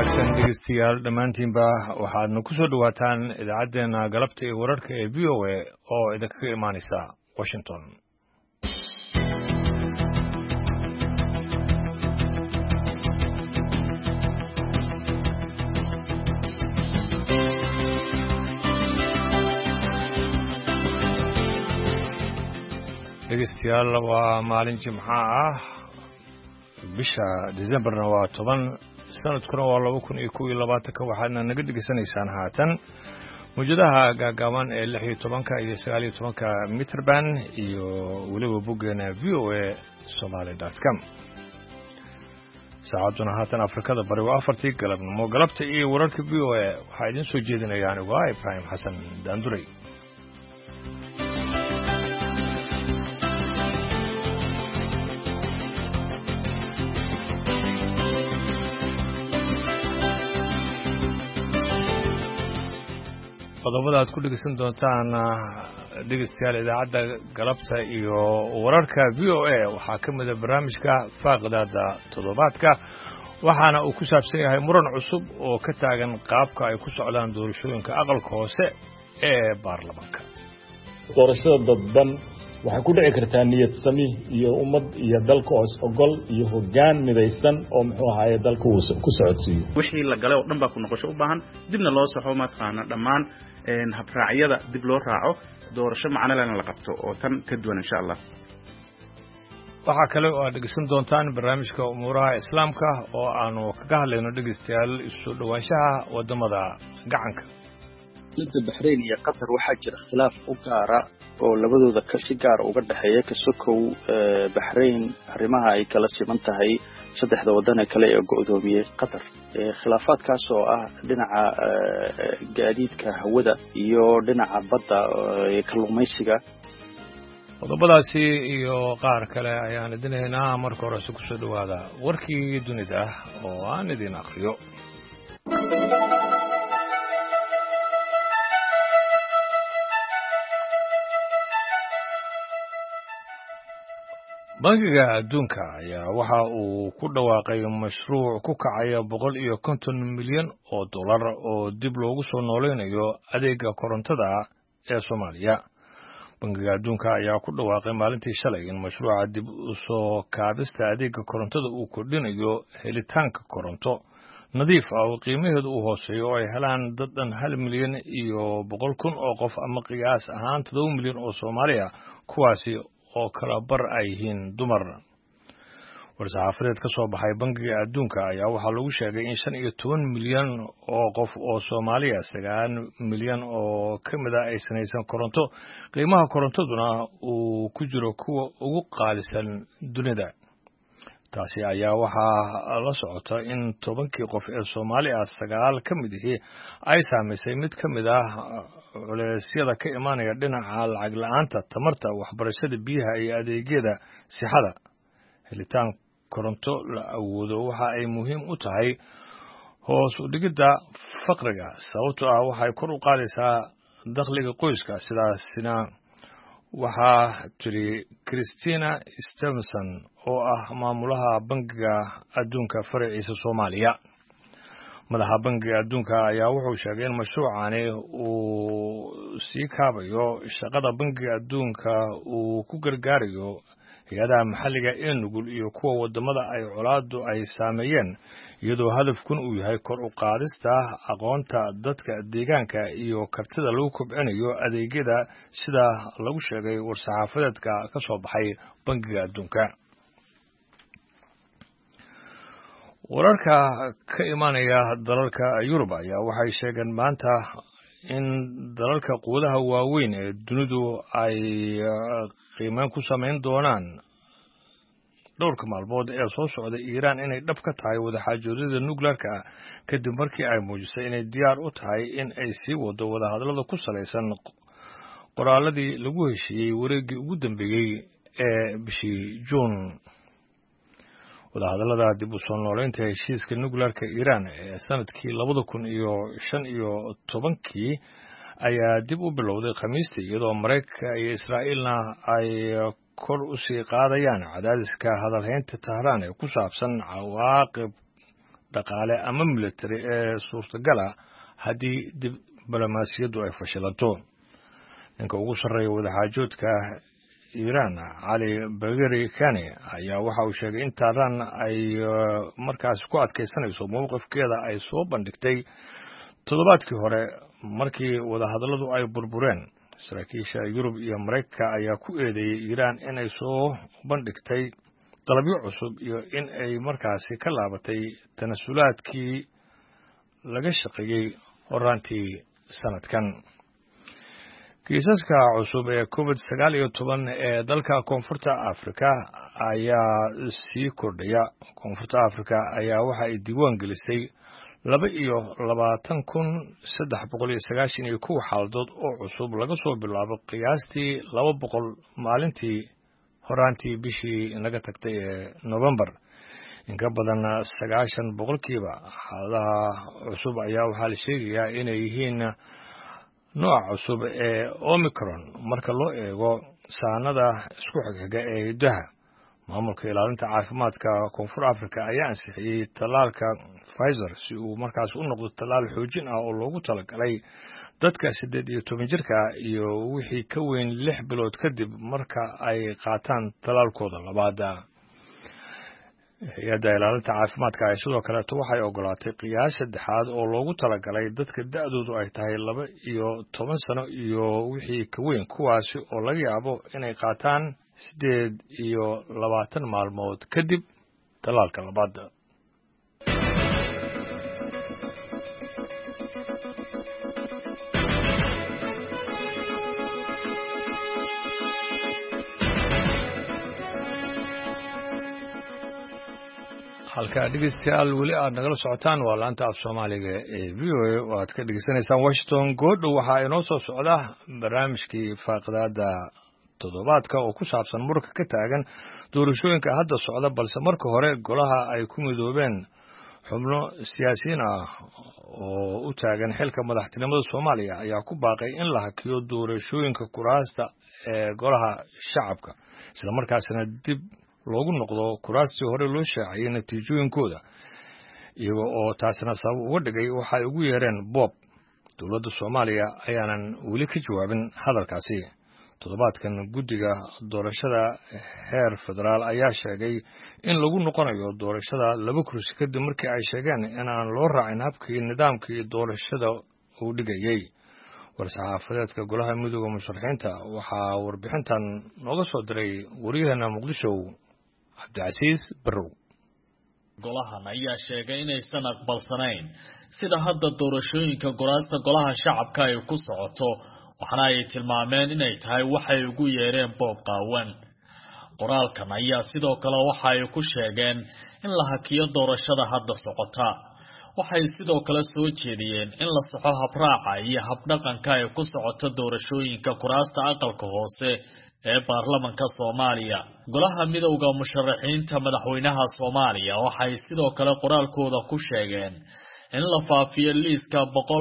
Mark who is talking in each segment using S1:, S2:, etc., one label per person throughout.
S1: wanaagsan dhegeystayaal dhammaantiinba waxaadna ku soo dhowaataan idaacaddeenna galabta iyo wararka ee v o a oo idinkaga imaanaysa washington. dhegeystayaal waa maalin jimco ah bisha Decemberna waa 10 sanadkuna waa 2021 waxaadna naga dhegeysanaysaan haatan mujadaha gaagaaban ee 16 iyo 19 meterband iyo weliba boggeena voasomali.com. saacaduna haatan Afrikada bari waa 4 galabnimo galabta iyo wararka VOA waxaa idin soo jeedinayaan uga Ibrahim Xasan Daanduray. qodobada aad ku dhegeysan doontaan dhegeystayaal idaacadda galabta iyo wararka VOA waxaa ka mid ah barnaamijka faaqadaada toddobaadka waxaana uu ku saabsan yahay muran cusub oo ka taagan qaabka ay ku socdaan doorashooyinka aqalka hoose ee baarlamaanka.
S2: doorashada dadban waxay ku dhici kartaa niyad sami iyo ummad iyo dalka oo ogol iyo hoggaan midaysan oo muxuu ahaayay dalka uu ku socodsiiyo
S3: wixii la galay oo dhan baa ku noqosho u baahan dibna loo saxo matqaana dhammaan habraacyada dib loo raaco doorasho macna leh la qabto oo tan ka duwan insha Allah.
S1: waxaa kale oo aad dhegeysan doontaan barnaamijka umuuraha islaamka oo aanu kaga hadlayno dhegeystayaal isu dhawaanshaha wadamada gacanka.
S4: dowladda Bahrain iyo Qatar waxaa jira khilaaf u gaara oo labadooda si gaar uga dhaxeeya ka sokow Bahrain arrimaha ay kala siman tahay saddexda wadan ee kale ee go'doomiyay Qatar. khilaafaadkaas oo ah dhinaca gaadiidka hawada iyo dhinaca badda ee kalluumaysiga.
S1: qodobadaasi iyo qaar kale ayaan idinaynaa marka hore ku soo dhawaada warkii dunida oo aan idin akhriyo. bangiga adduunka ayaa waxa uu ku dhawaaqay mashruuc ku kacaya 150 milyan oo dollar oo dib loogu soo nooleynayo adeega korontada ee Soomaaliya. bangiga adduunka ayaa ku dhawaaqay maalintii shalay in mashruuca dib u soo kaabista adeega korontada uu kordhinayo helitaanka koronto nadiif ah oo qiimaheedu u hooseeyo oo ay helaan dad dhan 1 milyan iyo 100,000 oo qof ama qiyaas ahaan 7 milyan oo Soomaaliya kuwaasi oo kala bar ay yihiin dumar. war-saxaafadeed ka soo baxay bangiga adduunka ayaa waxaa lagu sheegay in 15 milyan oo qof oo Soomaaliya 9 milyan oo ka mid ah ay sanaysan koronto qiimaha korontaduna uu ku jiro kuwa ugu qaalisan dunida. taasi ayaa waxaa la socota in 10kii qof ee Soomaaliya 9 ka mid ah ay saameysay mid ka mid ah culeysyada ka imaanaya dhinaca lacag la'aanta tamarta waxbarashada biyaha iyo adeegyada sixada. helitaan koronto la awoodo waxa ay muhiim u tahay hoos u dhigidda faqriga sababtoo ah waxay kor u qaadaysaa dakhliga qoyska sidaasina waxaa tiri Christina Stevenson oo ah maamulaha bangiga adduunka faraciisa Soomaaliya. madaxa bangiga adduunka ayaa wuxuu sheegay in mashruucani uu sii kaabayo shaqada bangiga adduunka uu ku gargaarayo hay'adaha maxalliga ee nugul iyo kuwa wadamada ay colaadu ay saameeyeen iyadoo hadafkun uu yahay kor u qaadista aqoonta dadka deegaanka iyo kartida lagu kobcinayo adeegyada sida lagu sheegay war-saxaafadeedka ka soo baxay bangiga adduunka. wararka ka imaanaya dalalka Yurub ayaa waxay sheegeen maanta in dalalka quwadaha waaweyn ee dunidu ay qiimeyn ku sameyn doonaan dhowrka maalmood ee soo socda Iiraan inay dhab ka tahay wadaxaajoodida nuclearka kadib markii ay muujisay inay diyaar u tahay in ay sii wado wadahadallada ku saleysan qoraaladii lagu heshiiyey wareegii ugu dambeeyay ee bishii Juun. wadahadallada dib u soo nooleynta heshiiska nuclearka Iiraan ee sanadkii 2015 ayaa dib u bilowday Khamiistii iyadoo Mareykanka iyo Israa'iilna ay kor u sii qaadayaan cadaadiska hadalhaynta Tehran ee ku saabsan cawaaqib dhaqaale ama military ee suurtagala haddii diblomaasiyaddu ay fashilanto. ninka ugu sarreeya wadaxaajoodka Iran Ali Bagheri Kani ayaa waxa uu sheegay in Tehran ay markaas ku adkaysanayso mowqifkeeda ay soo bandhigtay toddobaadkii hore markii wadahadalladu ay burbureen. saraakiisha Yurub iyo Mareykanka ayaa ku eedeeyay Iran inay soo bandhigtay dalabyo cusub iyo in ay markaasi ka laabatay tanasulaadkii laga shaqeeyey horaantii sanadkan. kiisaska cusub ee COVID-19 ee dalka Koonfurta Afrika ayaa sii kordhaya. Koonfurta Afrika ayaa waxa ay diiwaan gelisay 22,391 xaaladood oo cusub laga soo bilaabo qiyaastii 200 maalintii horaantii bishii naga tagtay ee November. in ka badan 90% xaaladaha cusub ayaa waxaa la sheegayaa inay yihiin nooca cusub ee Omicron marka loo eego saanada isku xigxiga ee hiddaha. maamulka ilaalinta caafimaadka Koonfur Afrika ayaa ansixiyay tallaalka Pfizer si uu markaas u noqdo tallaal xoojin ah oo loogu talagalay dadka 18 jirka iyo wixii ka weyn 6 bilood kadib marka ay qaataan tallaalkooda labaad. hay'adda ilaalinta caafimaadka ay sidoo kale waxay ogolaatay qiyaas saddexaad oo loogu talagalay dadka da'doodu ay tahay 12 sano iyo wixii ka weyn kuwaasi oo laga yaabo inay qaataan 28 maalmood kadib tallaalka labaad. halka dhegeystayaal weli aad nagala socotaan waa laanta af Soomaaliga ee VOA oo aad ka dhageysanaysaan Washington. goodhow waxaa inoo soo socda barnaamijkii faaqidaada toddobaadka oo ku saabsan muranka ka taagan doorashooyinka hadda socda, balse marka hore golaha ay ku midoobeen xubno siyaasiyiin ah oo u taagan xilka madaxtinimada Soomaaliya ayaa ku baaqay in la hakiyo doorashooyinka kuraasta ee golaha shacabka isla markaasna dib loogu noqdo kuraastii hore loo shaaciyay natiijooyinkooda, iyaga oo taasina sabab uga dhigay waxay ugu yeereen Bob. dowladda Soomaaliya ayaanan weli ka jawaabin hadalkaasi. toddobaadkan guddiga doorashada heer federaal ayaa sheegay in lagu noqonayo doorashada 2 kursi kadib markii ay sheegeen in aan loo raacin habkii nidaamkii doorashada uu dhigayay. war-saxaafadeedka golaha midowga musharaxiinta waxaa warbixintan nooga soo diray wariyaheenna Muqdisho Cabdicasiis Barrow.
S5: golahan ayaa sheegay inaysan aqbalsanayn sida hadda doorashooyinka kuraasta golaha shacabka ay ku socoto, waxaana ay tilmaameen inay tahay waxay ugu yeereen boob qaawan. qoraalkan ayaa sidoo kale waxa ay ku sheegeen in la hakiyo doorashada hadda socota. waxay sidoo kale soo jeediyeen in la saxo habraaca iyo habdhaqanka ay ku socoto doorashooyinka kuraasta aqalka hoose ee baarlamaanka Soomaaliya. golaha midowga musharaxiinta madaxweynaha Soomaaliya waxay sidoo kale qoraalkooda ku sheegeen in la faafiyo liiska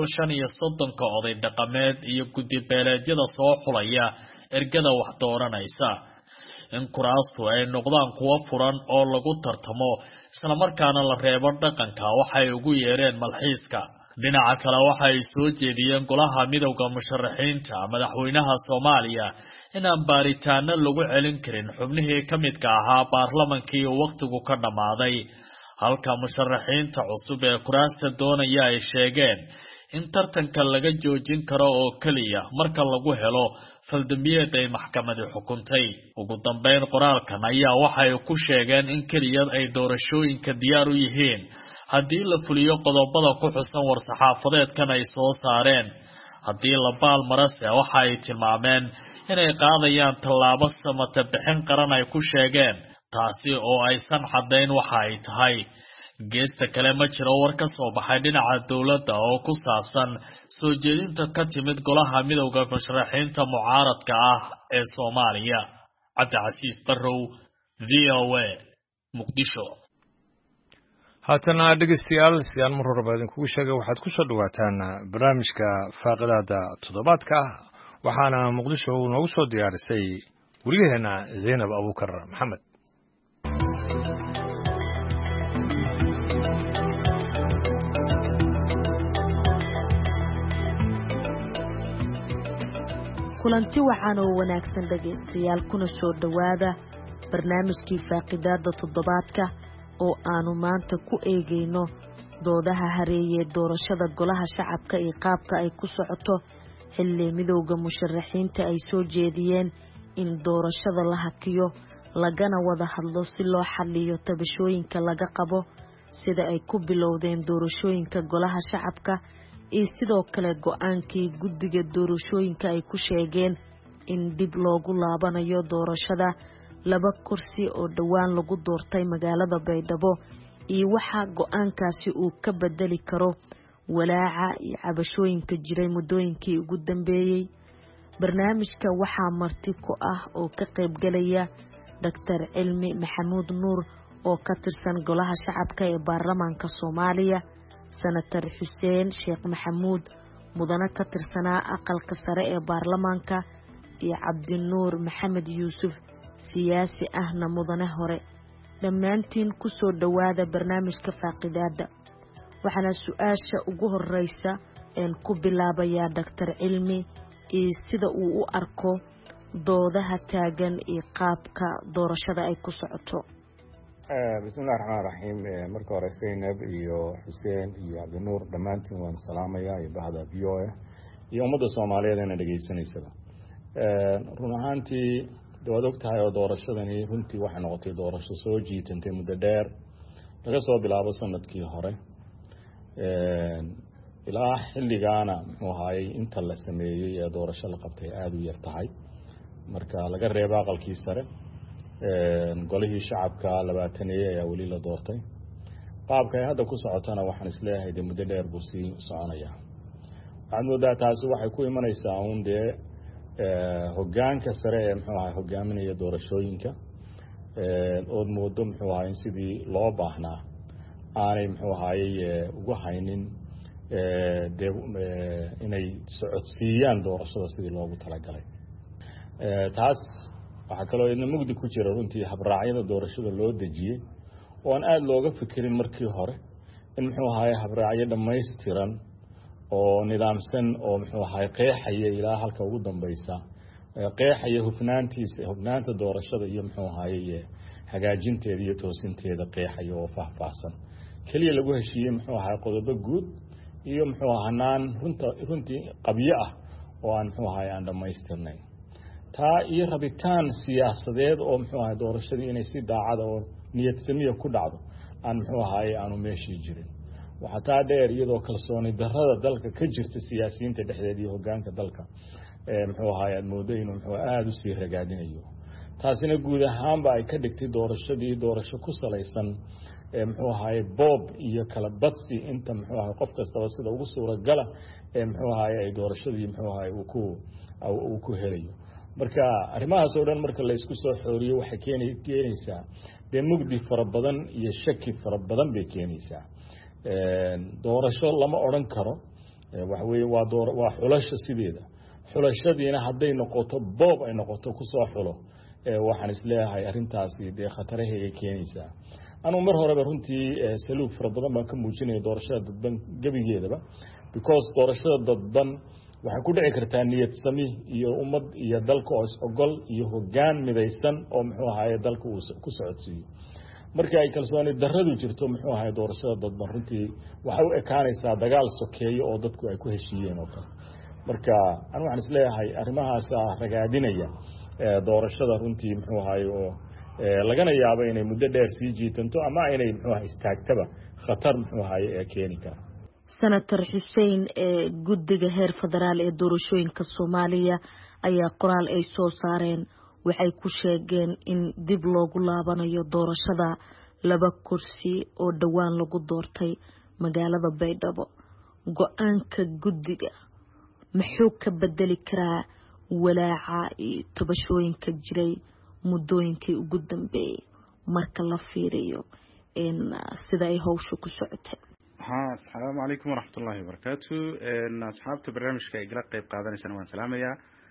S5: 135 oday dhaqameed iyo guddi beeleedyada soo xulaya ergada wax dooranaysa. in kuraastu ay noqdaan kuwo furan oo lagu tartamo isla markaana la reebo dhaqanka waxay ugu yeereen malxiiska. dhinaca kale waxay soo jeediyeen golaha midowga musharaxiinta madaxweynaha Soomaaliya inaan baaritaano lagu celin karin xubnihii ka midka ahaa baarlamaankii waqtigu ka dhamaaday, halka musharaxiinta cusub ee kuraasta doonaya ay sheegeen in tartanka laga joojin karo oo kaliya marka lagu helo faldambiyeed ay maxkamadu xukuntay. ugu dambeyn qoraalkan ayaa waxay ku sheegeen in kaliya ay doorashooyinka diyaar u yihiin haddii la fuliyo qodobada ku xusan war-saxaafadeedkan ay soo saareen. haddii la baal marase waxa ay tilmaameen inay qaadayaan tallaabo samata bixin qaran ay ku sheegeen, taasi oo aysan caddayn waxa ay tahay. geesta kale ma jiro war ka soo baxay dhinaca dowladda oo ku saabsan soo jeedinta ka timid golaha midowga musharaxiinta mucaaradka ah ee Soomaaliya. Cabdicasiis Barrow, VOA, Muqdisho.
S1: haatana dhegeystayaal sidaan mar horeba idinkugu sheegay waxaad ku soo dhawaataan barnaamijka faaqidaada toddobaadka, waxaana Muqdisho noogu soo diyaarisay wariyaheenna Zainab Abuukar Maxamed.
S6: kulanti wacan oo wanaagsan dhagaystayaal kuna soo dhowaada barnaamijkii faaqidaada toddobaadka oo aanu maanta ku eegayno doodaha hareeye doorashada golaha shacabka iyo qaabka ay ku socoto xilli midowda musharaxiinta ay soo jeediyeen in doorashada la hakiyo lagana wada hadlo si loo xalliyo tabashooyinka laga qabo sida ay ku bilowdeen doorashooyinka golaha shacabka iyo sidoo kale go'aankii guddiga doorashooyinka ay ku sheegeen in dib loogu laabanayo doorashada 2 kursi oo dhowaan lagu doortay magaalada Baydhabo iyo waxa go'aankaasi uu ka bedeli karo walaaca iyo cabashooyinka jiray muddooyinkii ugu dambeeyay. barnaamijka waxaa marti ku ah oo ka qayb galaya Dr. Cilmi Maxamuud Nuur oo ka tirsan golaha shacabka ee baarlamaanka Soomaaliya, Senator Xuseen Sheekh Maxamuud mudane ka tirsanaa aqalka sare ee baarlamaanka iyo Cabdinuur Maxamed Yuusuf siyaasi ahna mudane hore. dhammaantiin ku soo dhowaada barnaamijka faaqidaada. waxaana su'aasha ugu horeysa ku bilaabayaa Dr. Cilmi iyo sida uu u arko doodaha taagan iyo qaabka doorashada ay ku socoto.
S2: bismillaahir rahmaanir rahiim. marka hore Zeynab iyo Xuseen iyo Cabdinuur dhammaantiin waan salaamayaa iyo bahda VOA iyo ummadda Soomaaliyeed ee dhageysanaysa. run ahaantii waad ogtahay oo doorashadani runtii waxay noqotay doorasho soo jiitantay muddo dheer laga soo bilaabo sanadkii hore ilaa xilligaana muxuu ahaayey inta la sameeyey ee doorasho la qabtay aada u yar tahay marka laga reebo aqalkii sare. golihii shacabka 20 ayaa weli la doortay. qaabka ay hadda ku socotana waxaan isleeyahay de muddo dheer buu sii soconaya. waxaad moodaa taasi waxay ku imanaysaa uun dee hoggaanka sare ee muxuu ahay hogaaminaya doorashooyinka ood moodo muxuu ahay sidii loo baahnaa aanay muxuu ahaayey ugu haynin inay socodsiiyaan doorashada sidii loogu talagalay. taas waxaa kaloo idna mugdi ku jira runtii habraacyada doorashada loo dejiyey oo aan aada looga fikirin markii hore in muxuu ahaay habraacyo dhammaystiran oo nidaamsan oo muxuu ahaay qeexaya ilaa halka ugu dambaysa qeexaya hufnaanta doorashada iyo muxuu ahaay hagaajinteeda iyo toosinteeda qeexaya oo faahfaahsan kaliya lagu heshiiyey muxuu ahaay qodobo guud iyo muxuu ahanaan runtii qabyo ah oo aan muxuu ahaay aan dhammaystirnayn. taa iyo rabitaan siyaasadeed oo muxuu ahaay doorashadii inay si daacada oo niyad samiya ku dhacdo aan muxuu ahaay aanu meeshii jirin. waxaa taa dheer iyadoo kalsooni darrada dalka ka jirta siyaasiyiinta dhexdeeda iyo hoggaanka dalka muxuu ahaay aad moodo inuu muxuu aada u sii ragaadinayo. taasina guud ahaanba ay ka dhigtay doorashadii doorasho ku salaysan muxuu ahaay boob iyo kala badsi inta muxuu ahaay qof kastaba sida ugu suuragala muxuu ahaay ay doorashadii muxuu ahaay uu ku helayo. marka arrimahaas oo dhan marka la isku soo xooriyo waxay keenaysaa dee mugdi fara badan iyo shaki fara badan bay keenaysaa. doorasho lama odhan karo waxa weeye waa xulasho sideeda. xulashadiina hadday noqoto boob ay noqoto kusoo xulo waxaan isleeyahay arrintaasi dee khataraheegay keenaysaa. anugu mar horeba runtii saluug fara badan baan ka muujinaya doorashada dadban gebigeedaba because doorashada dadban waxay ku dhici kartaa niyad sami iyo ummad iyo dalka oo is ogol iyo hoggaan midaysan oo muxuu ahaay dalka uu ku socodsiiyo. markii ay kalsooni darradu jirto muxuu ahaay doorashada dadban runtii waxay u ekaanaysaa dagaal sokeeyo oo dadku ay ku heshiiyeen oo kale. marka anu waxaan isleeyahay arrimahaas ragaadinaya doorashada runtii muxuu ahaay oo lagana yaabo inay muddo dheer sii jiitanto ama inay muxuu ahaay istaagtaba khatar muxuu ahaay keeni kara.
S6: Senator Xuseen guddiga heer federaal ee doorashooyinka Soomaaliya ayaa qoraal ay soo saareen waxay ku sheegeen in dib loogu laabanayo doorashada 2 kursi oo dhowaan lagu doortay magaalada Baydhabo. go'aanka guddiga muxuu ka bedeli karaa walaaca iyo tabashooyinka jiray muddooyinkii ugu dambeeyay marka la fiiriyo sida ay hawshu ku socotay?
S3: السلام عليكم ورحمة الله وبركاته. أصحابته برنامج كإجراء قيب قادني سنوان سلامية.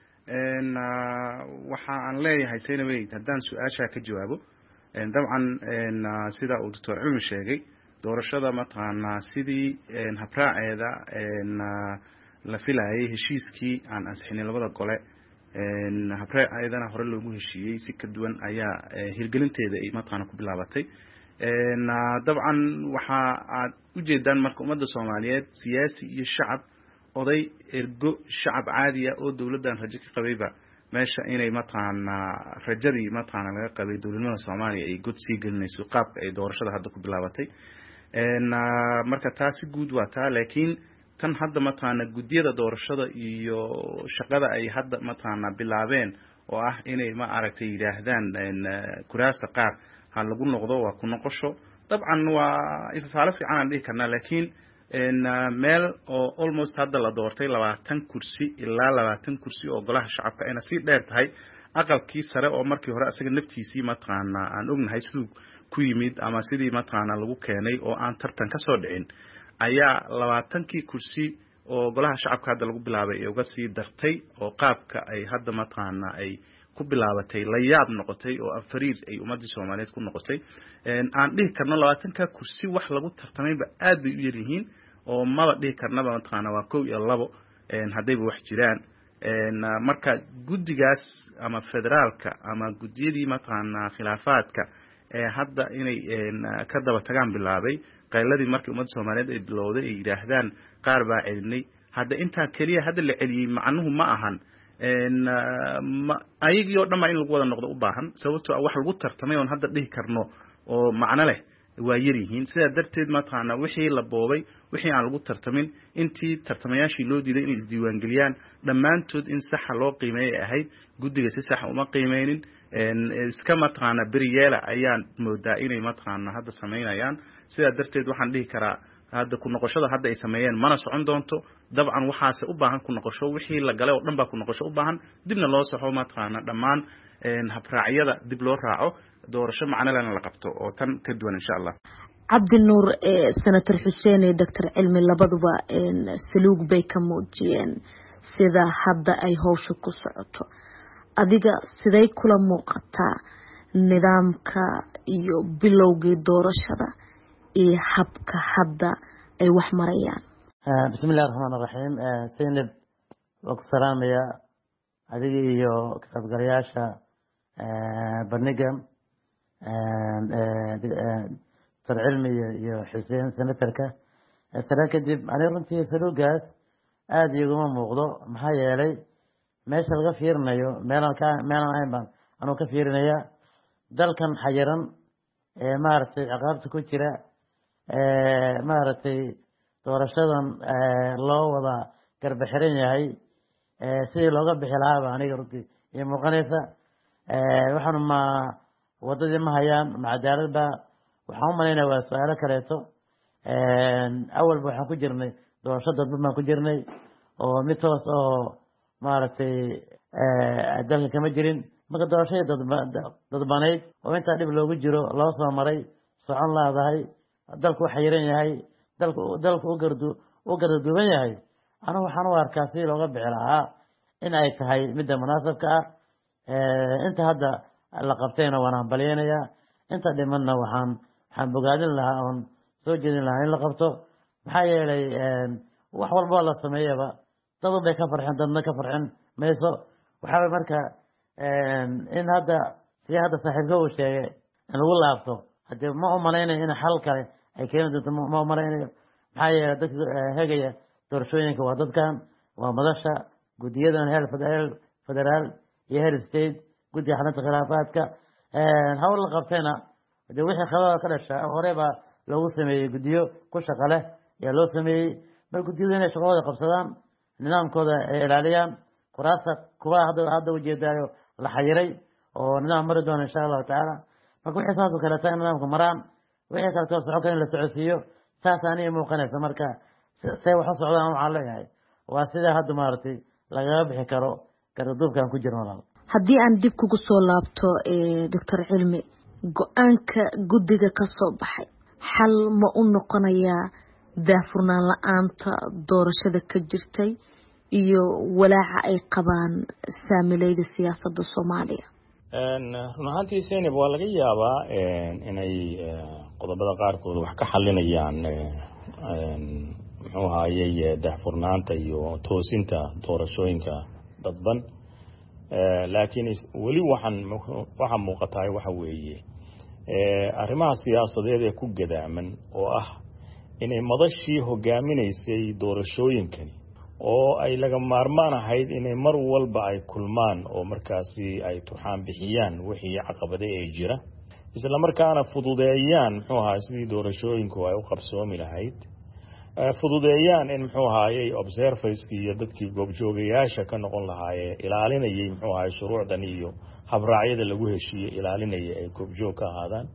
S3: وحان لي هاي سينا ويد هدان سؤال شاك جوابه. طبعا سيدا ودكتور علم الشيقي دور الشدة مطعنا سيدي هبراء هذا لفلا هي هشيسكي عن أسحين الوضع قولاء habraacyadana hore loogu heshiiyey si ka duwan ayaa hirgelinteeda ay mataqaana ku bilaabatay dabcan waxa aad u jeedaan marka ummadda Soomaaliyeed siyaasi iyo shacab oday ergo shacab caadi ah oo dawladdan rajo ka qabayba meesha inay mataqaana rajadii mataqaana laga qabay dawladnimada Soomaaliya ay god sii gelinayso qaabka ay doorashada hadda ku bilaabatay marka taasi guud waa taa laakiin tan hadda mataqaana gudiyada doorashada iyo shaqada ay hadda mataqaana bilaabeen oo ah inay ma aragtay yiraahdaan kuraasta qaar ha lagu noqdo waa ku noqosho dabcan waa ifafaalo fiican aan dhihi karnaa laakiin meel oo almost hadda la doortay 20 kursi ilaa 20 kursi oo golaha shacabka ayna si dheer tahay aqalkii sare oo markii hore asaga naftiisii mataqaana aan ognahay sidoo ku yimid ama sidii mataqaana lagu keenay oo aan tartan ka soo dhicin ayaa 20kii kursi oo golaha shacabka hadda lagu bilaabay ee uga sii dartay oo qaabka ay hadda mataqaana ay ku bilaabatay la yaab noqotay oo afariir ay ummadii Soomaaliyeed ku noqotay aan dhihi karno 20ka kursi wax lagu tartamayba aad bay u yar yihiin oo maba dhihi karnaba mataqaana waa 1 iyo 2 hadayba wax jiraan marka gudigaas ama federaalka ama gudiyadii mataqaana khilaafaadka hadda inay ka daba tagaan bilaabay qayladii markii ummadda Soomaaliyeed ay bilowday ay yiraahdaan qaar baa celinay hadda inta kaliya hadda la celiyay macnuhu ma ahan ayagii oo dhammaan in lagu wada noqdo u baahan sababtoo wax lagu tartamay oo hadda dhihi karno oo macna leh waa yar yihiin sida darteed mataqaana wixii la boobay wixii aan lagu tartamin intii tartamayaashii loo diiday inay isdiiwaan galiyaan dhamaantood in sax loo qiimeeyay ahayd gudiga si sax uma qiimeeynin iska mataqaana beriyeela ayaan moodaa inay mataqaana hadda sameynayaan sida darteed waxaan dhihi karaa hadda ku noqoshada hadda ay sameeyeen mana socon doonto dabcan waxaas u baahan ku noqosho wixii la galay oo dhan baa ku noqosho u baahan dibna loo saxo mataqaana dhammaan habraacyada dib loo raaco doorasho macna lana la qabto oo tan ka duwan insha Allah
S6: Cabdinuur senator Xuseen iyo Dr. Cilmi labaduba saluug bay ka muujiyeen sida hadda ay hawsha ku socoto adiga siday kula muuqataa nidaamka iyo bilowgii doorashada iyo habka hadda ay wax marayaan
S7: bismillaahir rahmaanir rahiim Saynab wa salaamaya adiga iyo kasabgalayaasha barnaamijkan Dr. Cilmi iyo Xuseen senatorka saranka dib ani runtii saluugaas aad iguma muuqdo maxaa yeelay meesha laga fiirinayo meelan ahayn baan anuu ka fiirinaya dalkan xayiran maaragtay ciqaabta ku jira maaragtay doorashadan loo wada garba xiran yahay sidii looga bixi lahaa baa aniga runtii iyo muuqanaysa waxaan ma wadadii ma hayaan ma cadaalad baa waxaan u malaynaya waa su-aalo kaleeto awalba waxaan ku jirnay doorasho dadban baan ku jirnay oo mid toos oo maaragtay dalka kama jirin marka doorashadii dadbanayd oo intaa dhib loogu jiro loo soo maray socon laadahay dalku u xayiran yahay dalku u garduuban yahay anigu waxaan u arkaa sidii looga bixi lahaa in ay tahay midda munaasabka ah inta hadda la qabtayna waan hambalyeynaya inta dhimanna waxaan bogaadin lahaa oon soo jeedin lahaa in la qabto maxaa yeelay wax walba la sameeyaba dad bay ka farxin dadna ka farxin mayso waxaa marka in hadda si hadda saaxiibka uu sheegay in lagu laabto hadee ma u malaynayo in xal kale ay keeni doonto ma u malaynayo maxaa yeelay dadka hegaya doorashooyinka waa dadkan waa madasha gudiyadan heer federaal iyo heer state guddiga xalinta khilaafaadka hawl la qabtayna de wixii khilaafaad ka dhasha hore baa loogu sameeyey guddiyo ku shaqo leh ayaa loo sameeyey mar guddiyadu inay shaqadooda qabsadaan nidaamkooda ay ilaaliyaan kuraasta kuwa hadda ujeedaayo la xayiray oo nidaam mari doona insha allahu tacaala marka wixii saas oo kaleeta in nidaamka maraan wixii kaleetoo socodka in la socodsiiyo saas aniga muuqanaysa marka say wax u socdaan waxaan leeyahay waa sidaa hadda maaragtay lagaga bixi karo garduubkaan ku jirno walaal
S6: haddii aan dib kugu soo laabto Dr. Cilmi go-aanka guddiga ka soo baxay xal ma u noqonayaa daafurnaan la-aanta doorashada ka jirtay iyo walaaca ay qabaan saamilayda siyaasadda Soomaaliya
S2: run ahaantii Saynab waa laga yaabaa inay qodobada qaarkood wax ka xalinayaan muxuu ahaayey daafurnaanta iyo toosinta doorashooyinka dadban laakiin weli waxaa muuqataa waxa weeye arrimaha siyaasadeed ee ku gadaaman oo ah inay madashii hogaaminaysay doorashooyinkani oo ay laga maarmaan ahayd inay mar walba ay kulmaan oo markaasi ay turxaan bixiyaan wixii caqabade ee jira isla markaana fududeeyaan muxuu ahaa sidii doorashooyinku ay u qabsoomi lahayd fududeeyaan in muxuu ahaayey observerskii iyo dadkii goobjoogayaasha ka noqon lahaayee ilaalinayay muxuu ahaay shuruucdan iyo habraacyada lagu heshiiyey ilaalinaya ay goobjoog ka ahaadaan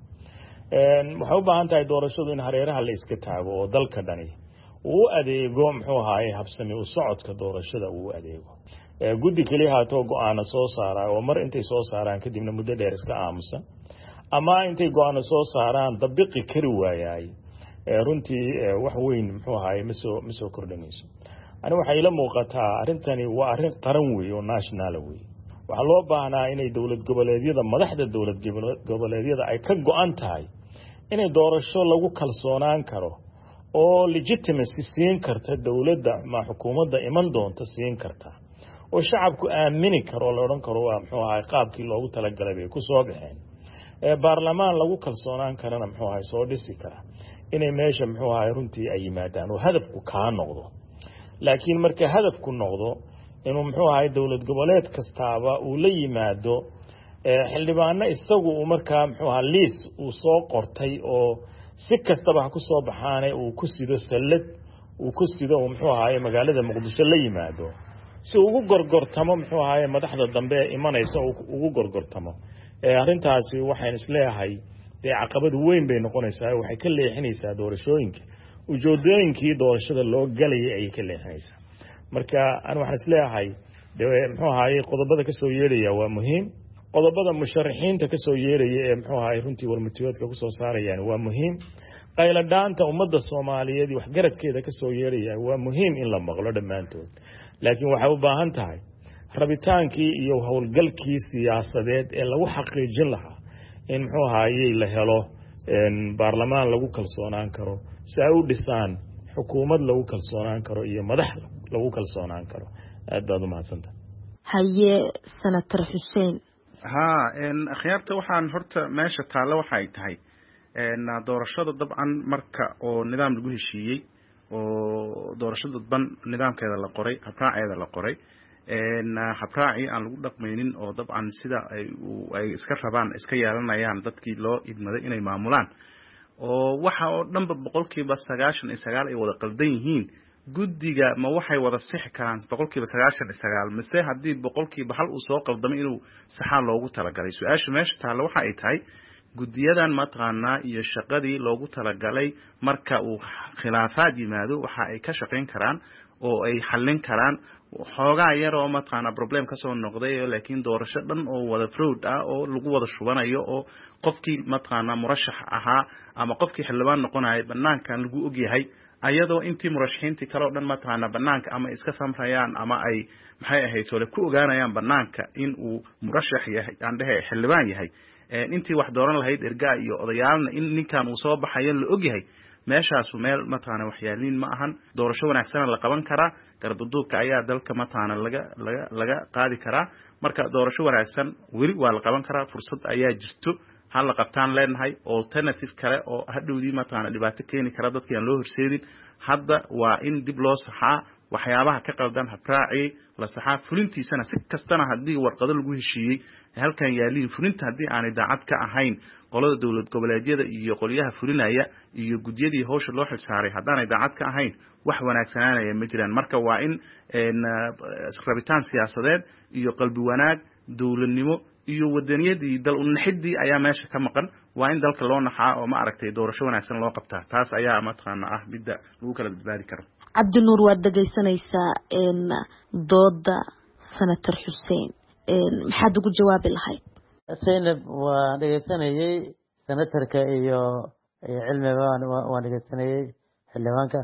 S2: waxay u baahan tahay doorashadu in hareeraha la iska taago oo dalka dhani uu adeego muxuu ahaayey habsami u socodka doorashada uu adeego guddi keliya haatoo go-aano soo saara oo mar intay soo saaraan kadibna muddo dheer iska aamusan ama intay go-aano soo saaraan dabiqi kari waayaay runtii wax weyn muxuu ahaayey ma soo kordhinayso ani waxay ila muuqataa arrintani waa arrin qaran weeye oo national weeye waxaa loo baahnaa inay dowlad goboleedyada madaxda dowlad goboleedyada ay ka go-an tahay inay doorasho lagu kalsoonaan karo oo legitimacy siin karta dowladda ma xukuumadda iman doonta siin karta oo shacabku aamini karo oo la odhan karo waa muxuu ahaay qaabkii loogu talagalay bay ku soo baxeen baarlamaan lagu kalsoonaan karana muxuu ahaay soo dhisi kara inay meesha muxuu ahaay runtii ay yimaadaan oo hadafku kaa noqdo laakiin marka hadafku noqdo inuu muxuu ahaay dowlad goboleed kastaaba uu la yimaado xildhibaano isagu uu markaa muxuu ahaa liis uu soo qortay oo si kastaba ha ku soo baxaane uu ku sido sallad uu ku sido muxuu ahaay magaalada muqdisho la yimaado si ugu gorgortamo muxuu ahaay madaxda dambe ee imanaysa ugu gorgortamo arrintaasi waxaan isleeyahay dee caqabad weyn bay noqonaysaa waxay ka leexinaysaa doorashooyinka ujeedooyinkii doorashada loo galayay ayay ka leexinaysaa marka aan waxaan isleeyahay muxuu ahaayey qodobada ka soo yeedhaya waa muhiim qodobada musharaxiinta ka soo yeedhaya ee muxuu ahaayey runtii warmutiyoodka ku soo saarayaan waa muhiim qayladhaanta ummadda Soomaaliyeed waxgaradkeeda ka soo yeedhaya waa muhiim in la maqlo dhammaantood laakiin waxay u baahan tahay rabitaankii iyo howlgalkii siyaasadeed ee lagu xaqiijin lahaa in muxuu ahaayey la helo baarlamaan lagu kalsoonaan karo si ay u dhisaan xukuumad lagu kalsoonaan karo iyo madax lagu kalsoonaan karo aad baad u mahadsantahay
S6: haye senator Xuseen
S3: akhyaarta waxaan horta meesha taalo waxay tahay doorashada dabcan marka oo nidaam lagu heshiiyey oo doorashada dadban nidaamkeeda la qoray habraaceeda la qoray habraaci aan lagu dhaqmaynin oo dabcan sida ay iska rabaan iska yeelanayaan dadkii loo idmaday inay maamulaan oo waxa oo dhanba 99% ay wada qaldan yihiin guddiga ma waxay wada sixi karaan 99% mise haddii 1% uu soo qaldamay inuu saxaa loogu talagalay su-aasha meesha taalo waxa ay tahay guddiyadan mataqaanaa iyo shaqadii loogu talagalay marka uu khilaafaad yimaado waxa ay ka shaqayn karaan oo ay xallin karaan xoogaa yar oo mataqaanaa problem ka soo noqday laakiin doorasho dhan oo wada fraud ah oo lagu wada shubanayo oo qofkii mataqaanaa murashax ahaa ama qofkii xildhibaan noqonaya banaankan lagu ogyahay ayadoo intii murashaxiintii kale oo dhan mataqaanaa banaanka ama iska samrayaan ama ay maxay ahayd oo ku ogaanayaan banaanka in uu murashax yahay aan dhahay xildhibaan yahay intii wax dooran lahayd ergaa iyo odayaalna in ninkan uu soo baxayo la ogyahay meeshaas meel mataqaanaa waxyaaliin ma ahan doorasho wanaagsan la qaban karaa garbaduubka ayaa dalka mataqaanaa laga qaadi karaa marka doorasho wanaagsan weli waa la qaban karaa fursad ayaa jirto hal la qabtaan leenahay alternative kale oo hadhowdii mataqaanaa dhibaato keeni kara dadkii aan loo horseedin hadda waa in dib loo saxaa waxyaabaha ka qaldan habraaci la saxaa fulintiisana si kastana haddii warqado lagu heshiiyey halkan yaaliin fulinta haddii aanay daacad ka ahayn qolada dowlad goboleedyada iyo qolyaha fulinaya iyo guddiyadii hawsha loo xilsaaray haddaanay daacad ka ahayn wax wanaagsanaanaya ma jiraan marka waa in rabitaan siyaasadeed iyo qalbi wanaag dowladnimo iyo wadaniyadii dal u naxidii ayaa meesha ka maqan waa in dalka loo naxaa oo ma aragtay doorasho wanaagsan loo qabtaa taas ayaa mataqaanaa ah midda lagu kala badbaadi karo
S6: cabdinuur waad dhegaysanaysaa dooda senator Xuseen maxaad ugu jawaabi lahayd
S7: Zainab waa dhegaysanayay senatorka iyo cilmiga waan dhegaysanayay xildhibaanka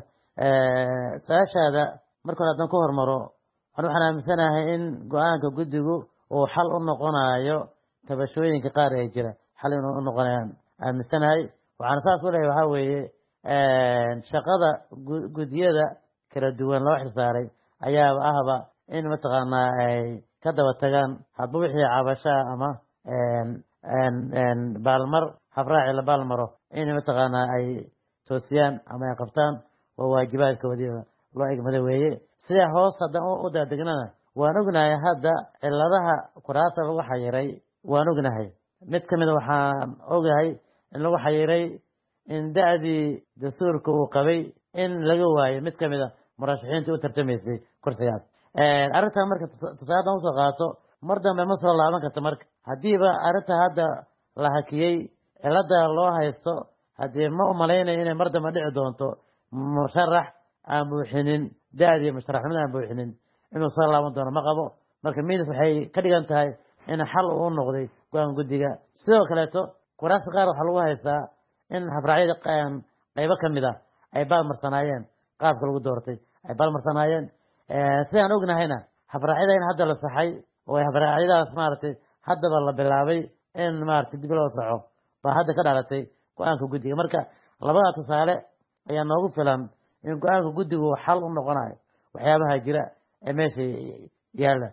S7: saashaada markaan hadan ku hormaro waxaan aaminsanahay in go-aanka guddigu uu xal u noqonayo tabashooyinka qaar ee jira xal inuu u noqonayaan aaminsanahay waxaan saas u leeyahay waxaa weeye shaqada guddiyada kala duwan loo xilsaaray ayaaba ahba in mataqaanaa ay ka daba tagaan hadba wixii cabashaa ama baalmar habraaci la baalmaro in mataqaanaa ay toosiyaan ama ay qabtaan waa waajibaadkoodii loo egmada weeye sidaa hoos haddaan u daadegnana waan ognahay hadda ciladaha kuraasta lagu xayiray waan ognahay mid ka mida waxaan ogahay in lagu xayiray in da'dii dastuurka uu qabay in laga waayo mid ka mida murashaxiintii u tartamaysay kursigaas arrintan marka tusaaladan usoo qaato mar dambe ma soo laaban karta marka haddiiba arrinta hadda la hakiyey cilada loo haysto haddii ma umalaynayo inay mar dambe dhici doonto musharax aan buuxinin da'dii musharaxnimada aan buuxinin inuu soo laaban doono ma qabo marka midas waxay ka dhigan tahay in xal uu noqday go-aan guddiga sidoo kaleeto kuraasta qaar waxaa lagu haystaa in habraacyada qaybo ka mid ah ay baalmarsanaayeen qaabka lagu doortay ay baalmarsanaayeen sidaan ognahayna habraacyada in hadda la saxay oo habraacyadaas maaragtay haddaba la bilaabay in maaragtay dib loo saxo baa hadda ka dhalatay go-aanka guddiga marka labada tusaale ayaa noogu filan in go-aanka guddigu xal u noqonayo waxyaabaha jira ee meesha yaalla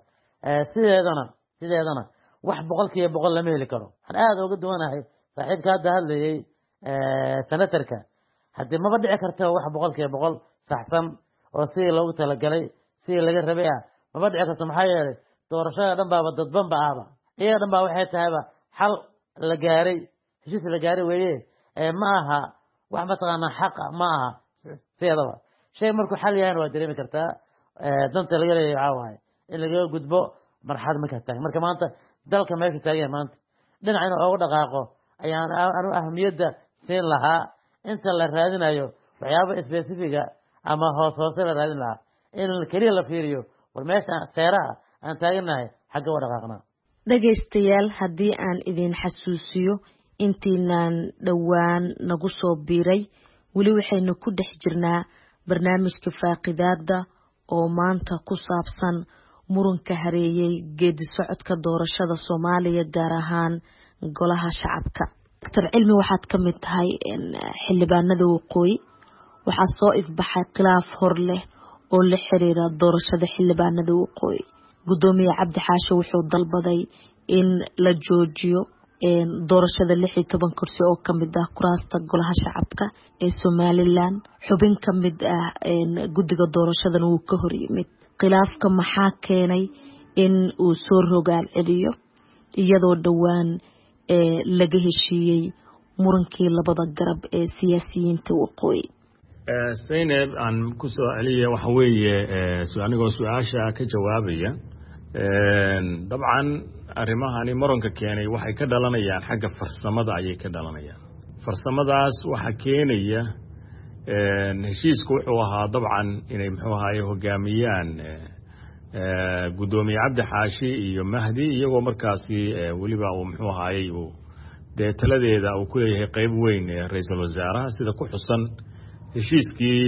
S7: sideedana wax 100% lama heli karo waxaan aada uga duwanahay saaxiibka hadda hadlayay senatarka haddii maba dhici karta wax 100% saxsan oo sidii loogu talagalay sidii laga rabay maba dhici karto maxaa yeelay doorashada dhan baaba dadbanba ahba iyaga dhan baa waxay tahayba xal la gaaray heshiis la gaaray weeye ma aha wax mataqaanaa xaqa ma aha sideedaba shay markuu xal yahay waa dareemi kartaa danta laga leeyahay waxaa waaye in laga gudbo marxalad markaa taagan marka maanta dalka meesha taagan maanta dhinac inuu ugu dhaqaaqo ayaan anu ahmiyadda siin lahaa inta la raadinayo waxyaaba specifiga ama hoose la raadin lahaa in keliya la fiiriyo war meesha seeraha aan taaganahay xagga u dhaqaaqnaa
S6: dhegaystayaal haddii aan idin xasuusiyo intiinaan dhowaan nagu soo biiray weli waxaynu ku dhex jirnaa barnaamijka faaqidaada oo maanta ku saabsan muranka hareeyay geedi socodka doorashada Soomaaliya gaar ahaan golaha shacabka. Dr. Cilmi waxaad ka mid tahay xildhibaanada waqooyi waxaa soo ifbaxay khilaaf hor leh oo la xiriira doorashada xildhibaanada waqooyi. Gudoomiye Cabdi Xaashe wuxuu dalbaday in la joojiyo doorashada 16 kursi oo kamid ah kuraasta golaha shacabka ee Somaliland xubin kamid ah guddiga doorashadan uu ka hor yimid khilaafka maxaa keenay in uu soo rogaal celiyo iyadoo dhawaan laga heshiiyey murankii labada garab ee siyaasiyiinta waqooyi
S2: Zainab aan ku soo celiya waxa weeye anigoo su'aasha ka jawaabaya dabcan arrimahani muranka keenay waxay ka dhalanayaan xagga farsamada ayay ka dhalanayaan farsamadaas waxa keenaya heshiisku wuxuu ahaa dabcan inay muxuu ahaay hogaamiyaan gudoomiye Cabdi Xaashi iyo Mahdi iyagoo markaasi waliba uu muxuu ahaay uu taladeeda uu ku leeyahay qayb weyn ee ra'iisul wasaaraha sida ku xusan heshiiskii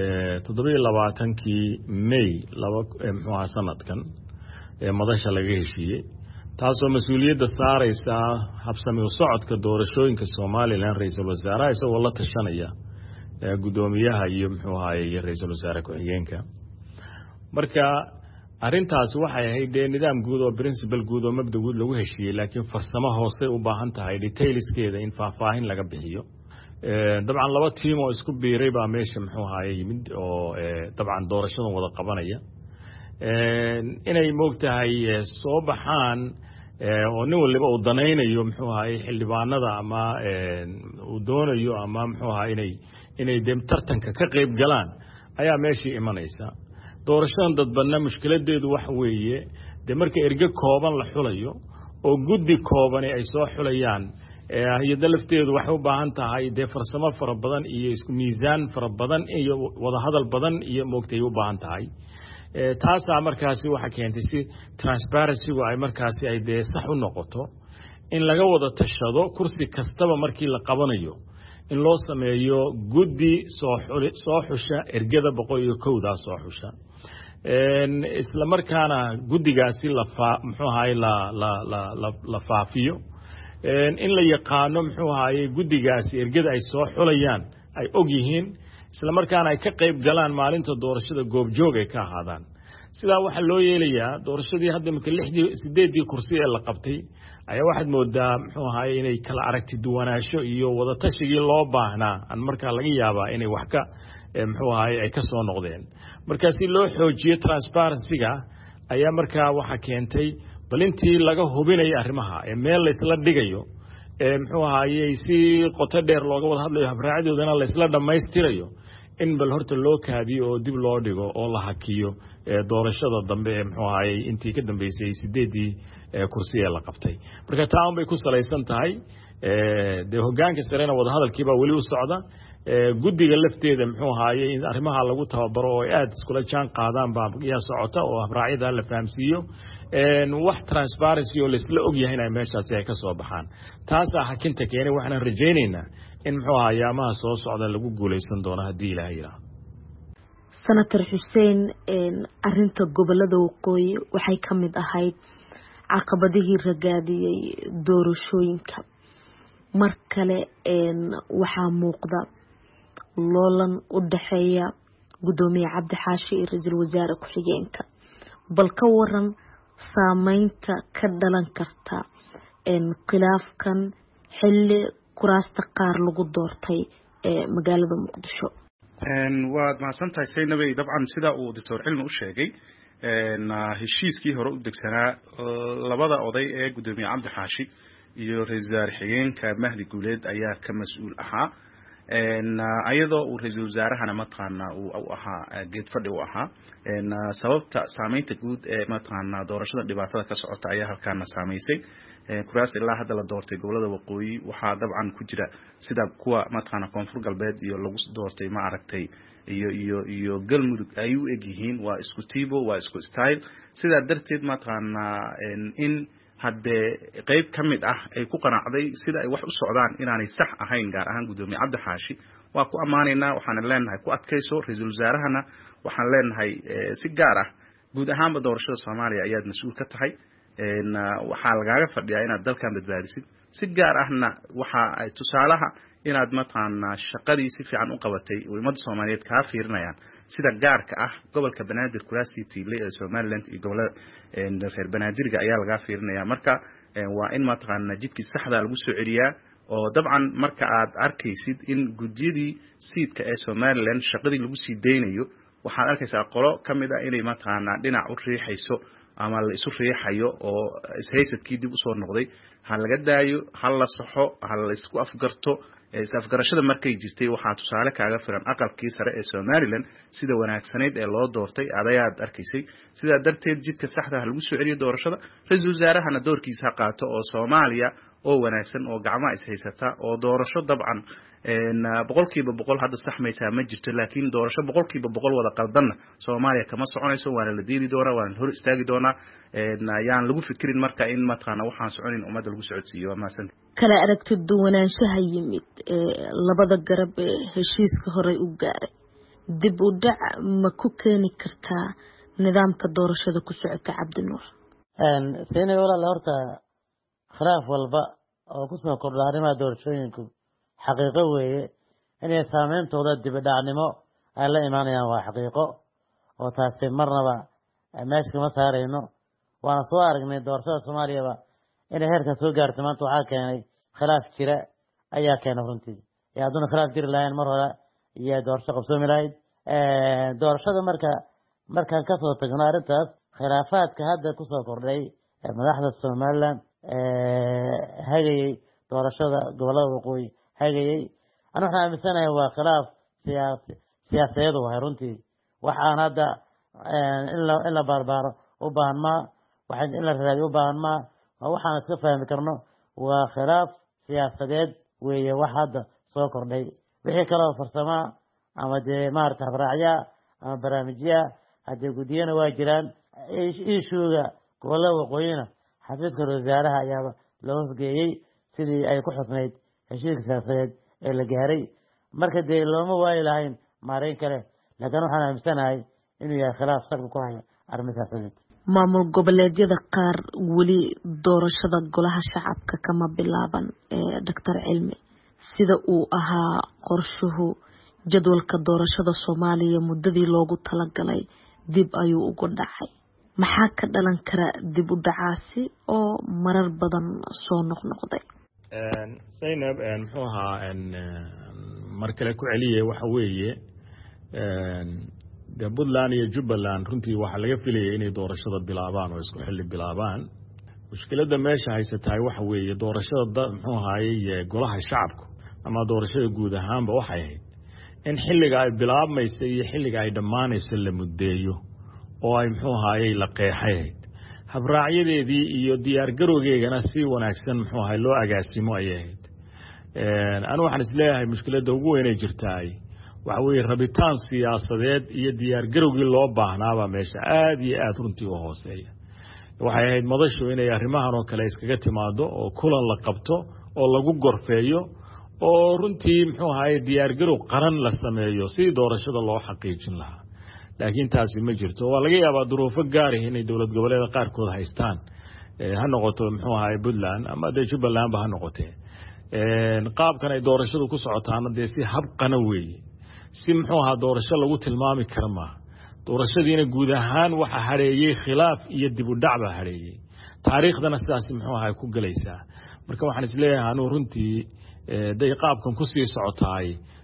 S2: 27kii May muxuu ahaa sanadkan madasha laga heshiiyey taasoo mas'uuliyadda saaraysa habsami u socodka doorashooyinka Soomaaliland ra'iisul wasaaraha isagoo la tashanaya gudoomiyaha iyo muxuu ahaay ra'iisul wasaare ku-xigeenka marka arintaas waxay ahayd nidaam guud oo principle guud oo mabda guud lagu heshiiyey laakiin farsamo hoose u baahan tahay detailskeeda in faahfaahin laga bixiyo dabcan laba team oo isku biiray baa meesha muxuu ahaay yimid oo dabcan doorashadan wada qabanaya inay moogtahay soo baxaan oo nin waliba uu danaynayo muxuu ahaay xildhibaanada ama uu doonayo ama muxuu ahaay inay tartanka ka qayb galaan ayaa meeshii imanaysa doorashadan dadbanna mushkiladeedu waxa weeye marka erge kooban la xulayo oo guddi kooban ay soo xulayaan hay'adda lafteedu waxay u baahan tahay farsamo fara badan iyo isku miisaan fara badan iyo wada hadal badan iyo moogtay u baahan tahay taasa markaasi waxa keentay si transparency ay markaasi ay sax u noqoto in laga wada tashado kursi kastaba markii la qabanayo in loo sameeyo guddi soo xusha ergada 101 soo xusha isla markaana guddigaasi muxuu ahaay la faafiyo in la yaqaano muxuu ahaay guddigaasi ergada ay soo xulayaan ay og yihiin isla markaana ay ka qayb galaan maalinta doorashada goobjoog ay ka ahaadaan sidaa waxaa loo yeelayaa doorashadii hadda marka 8 kursi ee la qabtay ayaa waxaad moodaa muxuu ahaay inay kala aragti duwanaansho iyo wada tashigii loo baahnaa aan markaa laga yaabaa inay wax ka muxuu ahaay ay ka soo noqdeen marka si loo xoojiyo transparency-ga ayaa markaa waxa keentay balintii laga hubinayo arrimaha ee meel la isla dhigayo muxuu ahaayey si qoto dheer looga wada hadlayo habraacadoodana la isla dhammaystirayo in bal horta loo kaadiyo oo dib loo dhigo oo la hakiyo doorashada dambe ee muxuu ahaayey intii ka dambeysay 8 kursi ee la qabtay marka taan bay ku salaysan tahay de hoggaanka sarena wada hadalkiiba wali u socda guddiga lafteeda muxuu ahaayey in arrimaha lagu tababaro oo aad iskula jaan qaadaan baa yaa socota oo habraacyada la fahamsiiyo wax transparency oo la isla og yahay in meeshaasi ay ka soo baxaan taas hakinta keenay waxaan rajaynaynaa in muxuu ahaayey amaha soo socda lagu guuleysan doono haddii ilaahay yiraahdo
S6: senator Xuseen arinta gobolada waqooyi waxay ka mid ahayd caqabadihii ragaadiyay doorashooyinka mar kale waxaa muuqda loolan u dhaxeeya gudoomiye Cabdi Xaashi iyo ra'iisul wasaare ku-xigeenka bal ka waran saameynta ka dhalan karta khilaafkan xilli kuraasta qaar lagu doortay magaalada Muqdisho
S3: waad mahadsantahay Saynabay dabcan sida uu Dr. Cilmi u sheegay heshiiskii hore u degsanaa labada oday ee gudoomiye Cabdi Xaashi iyo ra'iisul wasaare xigeenka Mahdi Guuleed ayaa ka mas'uul ahaa ayadoo uu ra'iisul wasaarahana mataqaana uu ahaa geed fadhi u ahaa sababta saameynta guud ee mataqaana doorashada dhibaatada ka socota ayaa halkaana saameysay kuraas ilaa hadda la doortay gobolada waqooyi waxaa dabcan ku jira sida kuwa mataqaana koonfur galbeed iyo lagu doortay ma aragtay iyo galmudug ay u eg yihiin waa isku tiibo waa isku style sida darteed mataqaana in haddee qayb ka mid ah ay ku qanacday sida ay wax u socdaan inaanay sax ahayn gaar ahaan gudoomiye Cabdi Xaashi waa ku ammaanaynaa waxaan leenahay ku adkayso ra'iisul wasaarahana waxaan leenahay si gaar ah guud ahaanba doorashada Soomaaliya ayaad mas'uul ka tahay waxaa lagaaga fadhiyaa inaad dalkan badbaadisid si gaar ahna waxa ay tusaalaha inaad mataqaana shaqadii si fiican u qabatay ummadda Soomaaliyeed ka fiirinayaan sida gaarka ah gobolka Banaadir kuraastii tiilay ee Somaliland iyo gobolada reer Banaadirga ayaa laga fiirinaya marka waa in mataqaana jidkii saxda lagu soo celiyaa oo dabcan marka aad arkaysid in gudiyadii siidka ee Somaliland shaqadii lagu sii deynayo waxaad arkaysaa qolo kamid ah inay mataqaana dhinac u riixayso ama la isu riixayo oo ishaysadkii dib u soo noqday ha laga daayo hal la saxo hal la isku afgarto afgarashada markay jirtay waxaa tusaale kaaga filan aqalkii sare ee Somaliland sida wanaagsaneed ee loo doortay adayaad arkaysay sida darteed jidka saxda ah lagu soo celiyo doorashada ra'iisul wasaarahana doorkiisa qaato oo Soomaaliya oo wanaagsan oo gacmaha is haysata oo doorasho dabcan boqolkiiba boqol hadda saxmaysaa ma jirto laakiin doorasho boqolkiiba boqol wada qaldanna Soomaaliya kama soconayso waana la diidi doonaa waana hor istaagi doonaa yaan lagu fikirin marka in mataqaana waxaan soconin ummadda lagu socodsiiyo maasan
S6: kala aragti duwanaanshaha yimid labada garab ee heshiiska hore u gaaray dib u dhac ma ku keeni kartaa nidaamka doorashada ku socota Cabdi Nuur
S7: Saynay walaal horta khilaaf walba oo ku soo kordha arrimaha doorashooyinku xaqiiqo weeye inay saameyntooda dib u dhacnimo ay la imaanayaan waa xaqiiqo oo taasi marnaba meesha kama saarayno waana soo aragnay doorashada Soomaaliyaba inay heerka soo gaartay maanta waxaa keenay khilaaf jira ayaa keenay runtii hadduna khilaaf jiri lahayn mar hore iyo doorasho qabsoomi lahayd doorashada markaan ka soo tagno arrintaas khilaafaadka hadda ku soo kordhay madaxda Somaliland hagayay doorashada gobolada waqooyi hagayay ana waxaan aaminsanahay waa khilaaf siyaasadeed oo runtii waxaan hadda in la barbaaro u baahan ma waxaan in la raadiyo u baahan ma waxaan iska fahmi karno waa khilaaf siyaasadeed weeye wax hadda soo kordhay wixii kale oo farsamo ama dee maarta habraacya ama barnaamijya haddii gudiyana waa jiraan ishuuga gobolada waqooyina xafiiska wasaaraha ayaa loo hosgeeyey sidii ay ku xusnayd heshiiska siyaasadeed ee la gaaray marka dee looma waayi lahayn maarayn kale laakiin waxaan aaminsanahay inuu yahay khilaaf salka ku haya arrimo siyaasadeed
S6: maamul goboleedyada qaar weli doorashada golaha shacabka kama bilaaban Dr. Cilmi sida uu ahaa qorshuhu jadwalka doorashada Soomaaliya muddadii loogu talagalay dib ayuu uga dhacay maxaa ka dhalan kara dib u dhacaasi oo marar badan soo noqnoqday
S2: Zainab muxuu ahaa mar kale ku celiyay waxa weeye Puntland iyo Jubbaland runtii waxa laga filayay inay doorashada bilaabaan oo isku xilli bilaabaan mushkiladda meesha haysatahay waxa weeye doorashada muxuu ahaayay golaha shacabku ama doorashada guud ahaanba waxay ahayd in xilliga ay bilaabmayso iyo xilliga ay dhammaanayso la muddeeyo oo ay muxuu ahaayay la qeexay habraacyadeedii iyo diyaar garowgeegana si wanaagsan muxuu ahaay loo agaasimo ay ahayd anu waxaan isleeyahay mushkiladda ugu weyn ee jirtaay waxa weeye rabitaan siyaasadeed iyo diyaar garowgii loo baahnaaba meesha aad iyo aad runtii u hooseeya waxay ahayd madashu inay arrimahan oo kale iskaga timaado oo kulan la qabto oo lagu gorfeeyo oo runtii muxuu ahaay diyaar garow qaran la sameeyo si doorashada loo xaqiijin lahaa laakiin taasi ma jirto waa laga yaabaa duruufo gaar ah inay dowlad goboleeda qaarkood haystaan ha noqoto muxuu ahaay Puntland ama Jubbaland ba ha noqotee qaabkan ay doorashadu ku socotaana dee si habqana weeye si muxuu ahaa doorasho lagu tilmaami kara maaha doorashadiina guud ahaan waxa hareeyay khilaaf iyo dib u dhac baa hareeyay taariikhdana sidaas muxuu ahaay ku galaysaa marka waxaan isleeyahay anuu runtii day qaabkan ku sii socotaay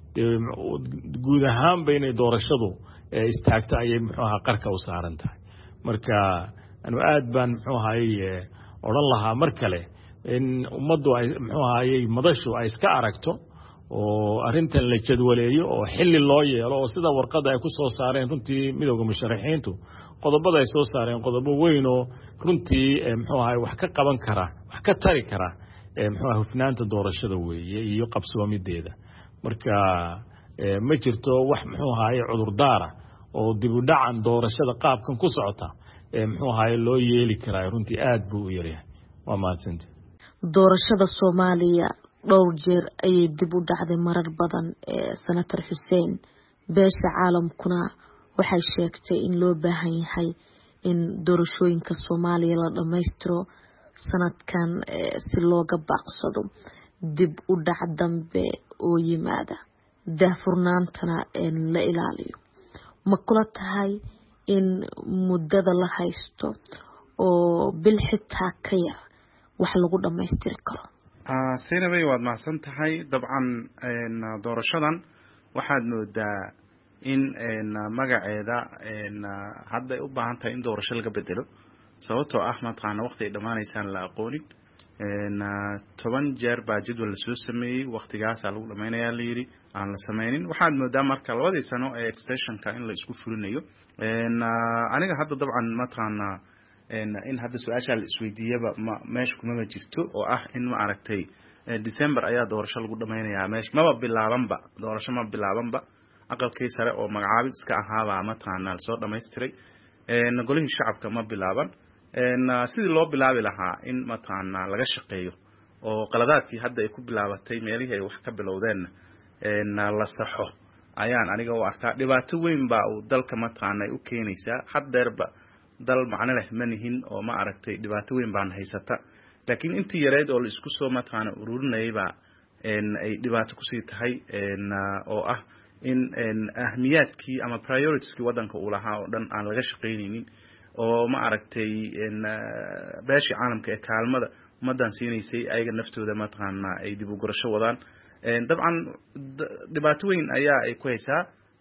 S2: guud ahaan inay doorashadu istaagta ayay muxuu ahaa qarka u saaran tahay marka anu aad baan muxuu ahaay odhan lahaa mar kale in ummaddu ay muxuu ahaay madashu ay iska aragto oo arrintan la jadwaleeyo oo xilli loo yeelo oo sida warqada ay ku soo saareen runtii midowga musharaxiintu qodobada ay soo saareen qodobo weyn oo runtii muxuu ahaay wax ka qaban kara wax ka tari kara muxuu ahaa hufnaanta doorashada weeye iyo qabsoomideeda marka ma jirto wax muxuu ahaay cudurdaara oo dib u dhacan doorashada qaabkan ku socota muxuu ahaay loo yeeli karaa runtii aad buu u yaryahay waa mahadsantahay
S6: doorashada Soomaaliya dhowr jeer ayay dib u dhacday marar badan senator Xuseen beesha caalamkuna waxay sheegtay in loo baahan yahay in doorashooyinka Soomaaliya la dhameystiro sanadkan si looga baaqsado dib u dhac dambe oo yimaada daahfurnaantana la ilaaliyo ma kula tahay in muddada la haysto oo bil xitaa ka yar wax lagu dhameystiri karo
S3: Zainabay waad mahadsan tahay dabcan doorashadan waxaad moodaa in magaceeda hadda ay u baahan tahay in doorasho laga bedelo sababtoo ah mataqaana waqti ay dhamaanaysaan la aqoonin 10 jeer baa jadwal la soo sameeyay waqtigaas lagu dhameeyaa la yiri aan la sameeynin waxaad moodaa marka labadii sano ee extensionka in la isku fulinayo aniga hadda dabcan mataqaana in hadda su'aasha la isweydiiyaba meesha kuma jirto oo ah in ma aragtay December ayaa doorasho lagu dhameeyaa meesha ma bilaabanba doorasho ma bilaabanba aqalkii sare oo magacaabid iska ahaaba mataqaana la soo dhameystiray golihii shacabka ma bilaaban sidii loo bilaabi lahaa in mataqaana laga shaqeeyo oo qaladaadkii hadda ay ku bilaabatay meelihii ay wax ka bilowdeen la saxo ayaan aniga u arkaa dhibaato weyn baa uu dalka mataqaana u keenaysaa haddeerba dal macna leh manihin oo ma aragtay dhibaato weyn baan haysata laakiin intii yareed oo la isku soo mataqaana ururinayay baa ay dhibaato ku sii tahay oo ah in ahmiyaadkii ama prioritieskii wadanka uu lahaa oo dhan aan laga shaqeynaynin oo ma aragtay beesha caalamka ee kaalmada ummadan siinaysay ayaga naftooda mataqaana ay dib u gurasho wadaan dabcan dhibaato weyn ayaa ay ku haysaa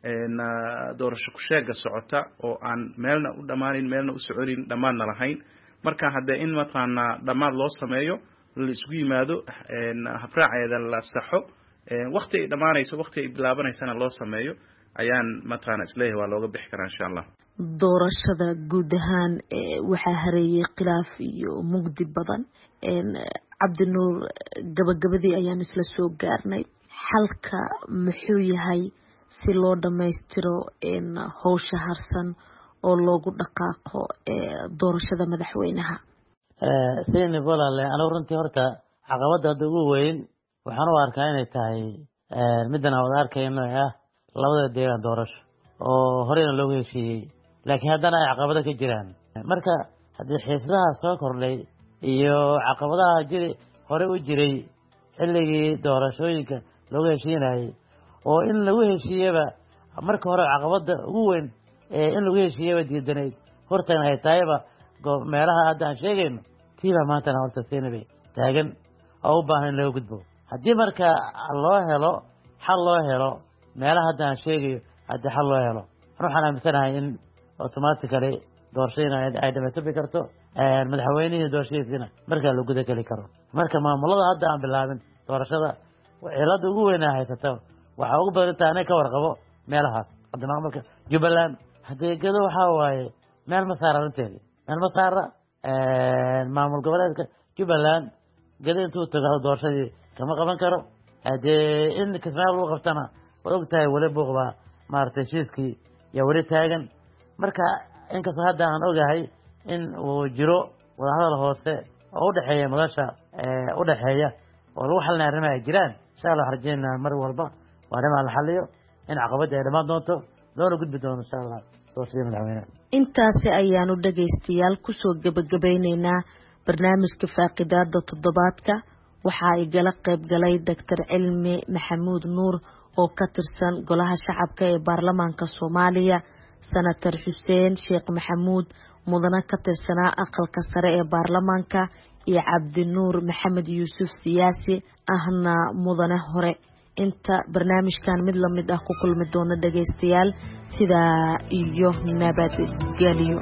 S3: doorasho ku sheega socota oo aan meelna u dhamaanin meelna u soconin dhamaadna lahayn marka hadee in mataqaana dhamaad loo sameeyo la isku yimaado habraaceeda la saxo waqti ay dhamaanayso waqti ay bilaabaneysana loo sameeyo ayaan mataqaana isleeyahay waa looga bixi karaa insha Allah
S6: doorashada guud ahaan waxaa hareeyay khilaaf iyo mugdi badan Cabdinuur gabagabadii ayaan isla soo gaarnay xalka muxuu yahay si loo dhameystiro hawsha harsan oo loogu dhaqaaqo doorashada madaxweynaha
S7: sidii walaal anigu runtii horta caqabada ugu weyn waxaan u arkaa inay tahay middan aan wada arkayno labada deegaan doorasho oo horeyna loogu heshiiyey laakiin haddana ay caqabado ka jiraan marka haddii xiisadaha soo kordhay iyo caqabadaha hore u jiray xilligii doorashooyinka loogu heshiinayay oo in lagu heshiiyaba marka hore caqabada ugu weyn in lagu heshiiyaba diidanayd hortana ay tahayba meelaha hadda aan sheegayno tiibaa maantana horta siinabay taagan oo u baahan in laga gudbo haddii marka loo helo xal loo helo meelaha hadda aan sheegayo haddii xal loo helo waxaan aaminsanahay in automatically doorashadiina ay dhamaystibi karto madaxweynihii doorashadiisina markaa la guda geli karo marka maamulada hadda aan bilaabin doorashada cilada ugu weynaa haysata waxaa ugu badan inta anay ka warqabo meelahaas hadda maamulka Jubbaland hadeegado waxaa waaye meel ma saara runteedii meel ma saara maamul goboleedka Jubbaland gada intuu tago doorashadii kama qaban karo hadee in kismaayo lagu qabtana waa ogtahay wali buuqbaa maaragtay heshiiskii yaa wali taagan marka inkastoo hadda aan ogahay in uu jiro wadahadal hoose oo u dhexeeya madasha u dhexeeya oo lagu xalinaya arrimaha ay jiraan insha Allah waxaan rajaynaynaa mar walba waa arrimaha la xaliyo in caqabada ay dhammaan doonto loona gudbi doono insha Allah doorashada madaxweynaha
S6: intaasi ayaanu dhagaystayaal kusoo gabagabeynaynaa barnaamijka faaqidaada toddobaadka waxa ay gala qayb galay Dr. Cilmi Maxamuud Nuur oo ka tirsan golaha shacabka ee baarlamaanka Soomaaliya Senator Xuseen Sheekh Maxamuud mudana ka tirsanaa aqalka sare ee baarlamaanka iyo Cabdinuur Maxamed Yuusuf Siyaasi ahna mudane hore inta barnaamijkan mid la mid ah ku kulmi doona dhagaystayaal sida iyo nabadgelyo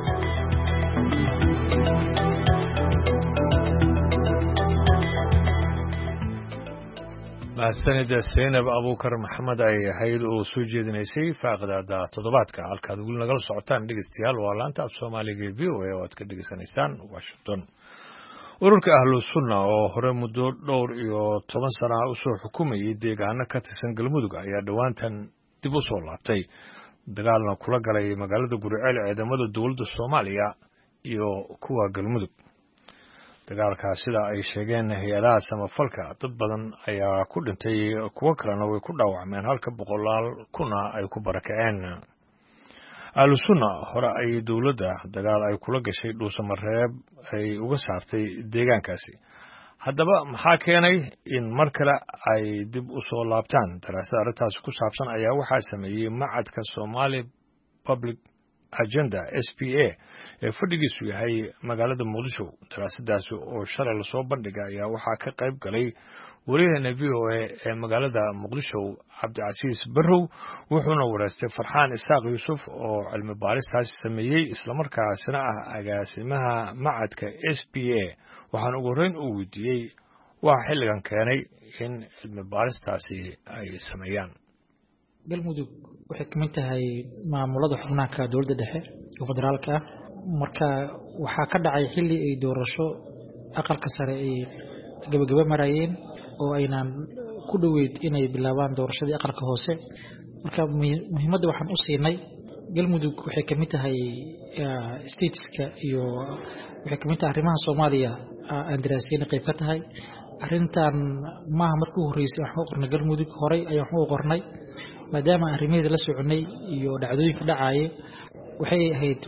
S1: mahadsanida Zainab Abuukar Maxamed ay ahayd oo soo jeedinaysay faaqidaada toddobaadka halkaad weli nagala socotaan dhegeystayaal waa laanta af Soomaaliga VOA oo aad ka dhegeysanaysaan Washington ururka ahlu sunna oo hore muddo dhowr iyo 10 sano u soo xukumayay deegaano ka tirsan Galmudug ayaa dhawaantan dib u soo laabtay dagaalna kula galay magaalada Guriceel ciidamada dawladda Soomaaliya iyo kuwa Galmudug dagaalkaas sida ay sheegeen hay'adaha samafalka dad badan ayaa ku dhintay kuwa kalena way ku dhaawacmeen halka boqolaal kuna ay ku barakaceen ahlu sunna hore ay dawladda dagaal ay kula gashay dhuusamareeb ay uga saartay deegaankaasi haddaba maxaa keenay in mar kale ay dib u soo laabtaan daraasad arrintaasi ku saabsan ayaa waxaa sameeyey macadka Somali Public Agenda SPA ee fadhigiisu yahay magaalada Muqdisho daraasadaasi oo shalay la soo bandhigay ayaa waxaa ka qayb galay wariyaha VOA ee magaalada Muqdisho Cabdicasiis Barrow wuxuuna wareystay Farxaan Isaaq Yuusuf oo cilmi baaristaas sameeyay isla markaasina ah agaasimaha macadka SPA waxaan ugu horeyn u weydiiyay waxa xilligan keenay in cilmi baaristaasi ay sameeyaan
S8: galmudug waxay kamid tahay maamulada xubnaha dawladda dhexe ee federaalka marka waxaa ka dhacay xilli ay doorasho aqalka sare ay gabagaba marayeen oo aynaan ku dhaweyd inay bilaabaan doorashadii aqalka hoose marka muhiimadda waxaan u siinay galmudug waxay kamid tahay stateska iyo waxay kamid tahay arrimaha Soomaaliya aan daraasayna qayb ka tahay arrintan maaha markii ugu horeysay waxaan u qornay galmudug horey ayaan u qornay maadaama arrimaheeda la soconay iyo dhacdooyinka dhacay waxay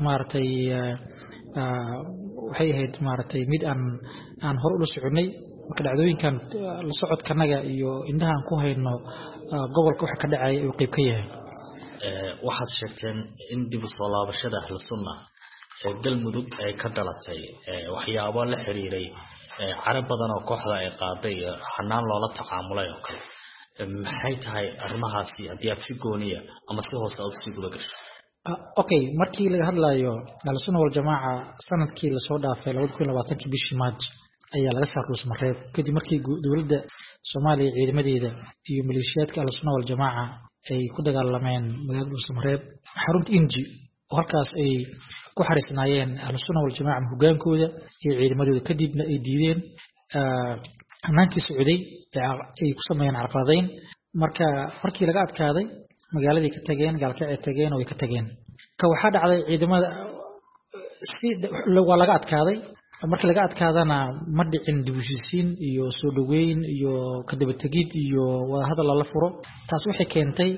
S8: ahayd maartay mid aan hor u la soconay marka dhacdooyinkan la socodkanaga iyo indhahan ku hayno gobolka waxa ka dhacay ay qayb ka yahay
S5: waxaad sheegteen in dib u soo laabashada ahlu sunna ee galmudug ay ka dhalatay waxyaabo la xiriiray carab badan oo kooxda ay qaaday xanaan loola tacaamulay oo kale maxay tahay arrimahaasi haddii aad si gooniya ama si hoose aad sii guda gasho
S8: okay markii laga hadlayo al-sunna wal jamaa sanadkii la soo dhaafay 2020 bishii Maaj ayaa laga saaray Dhuusamareeb kadib markii dawladda Soomaaliya ciidamadeeda iyo maleeshiyaadka al-sunna wal jamaa ay ku dagaalameen magaalada Dhuusamareeb xarunta Inji oo halkaas ay ku xariisnaayeen al-sunna wal jamaa hogaankooda iyo ciidamadooda kadibna ay diideen amaankii Sacuudiga ay ku sameeyeen carqaladeyn markii laga adkaaday magaaladii ka tageen gaalka ay tageen oo ay ka tageen ka waxa dhacday ciidamada si waa laga adkaaday markii laga adkaadana ma dhicin dibushiisiin iyo soo dhaweyn iyo ka daba tagid iyo wada hadal la furo taas waxay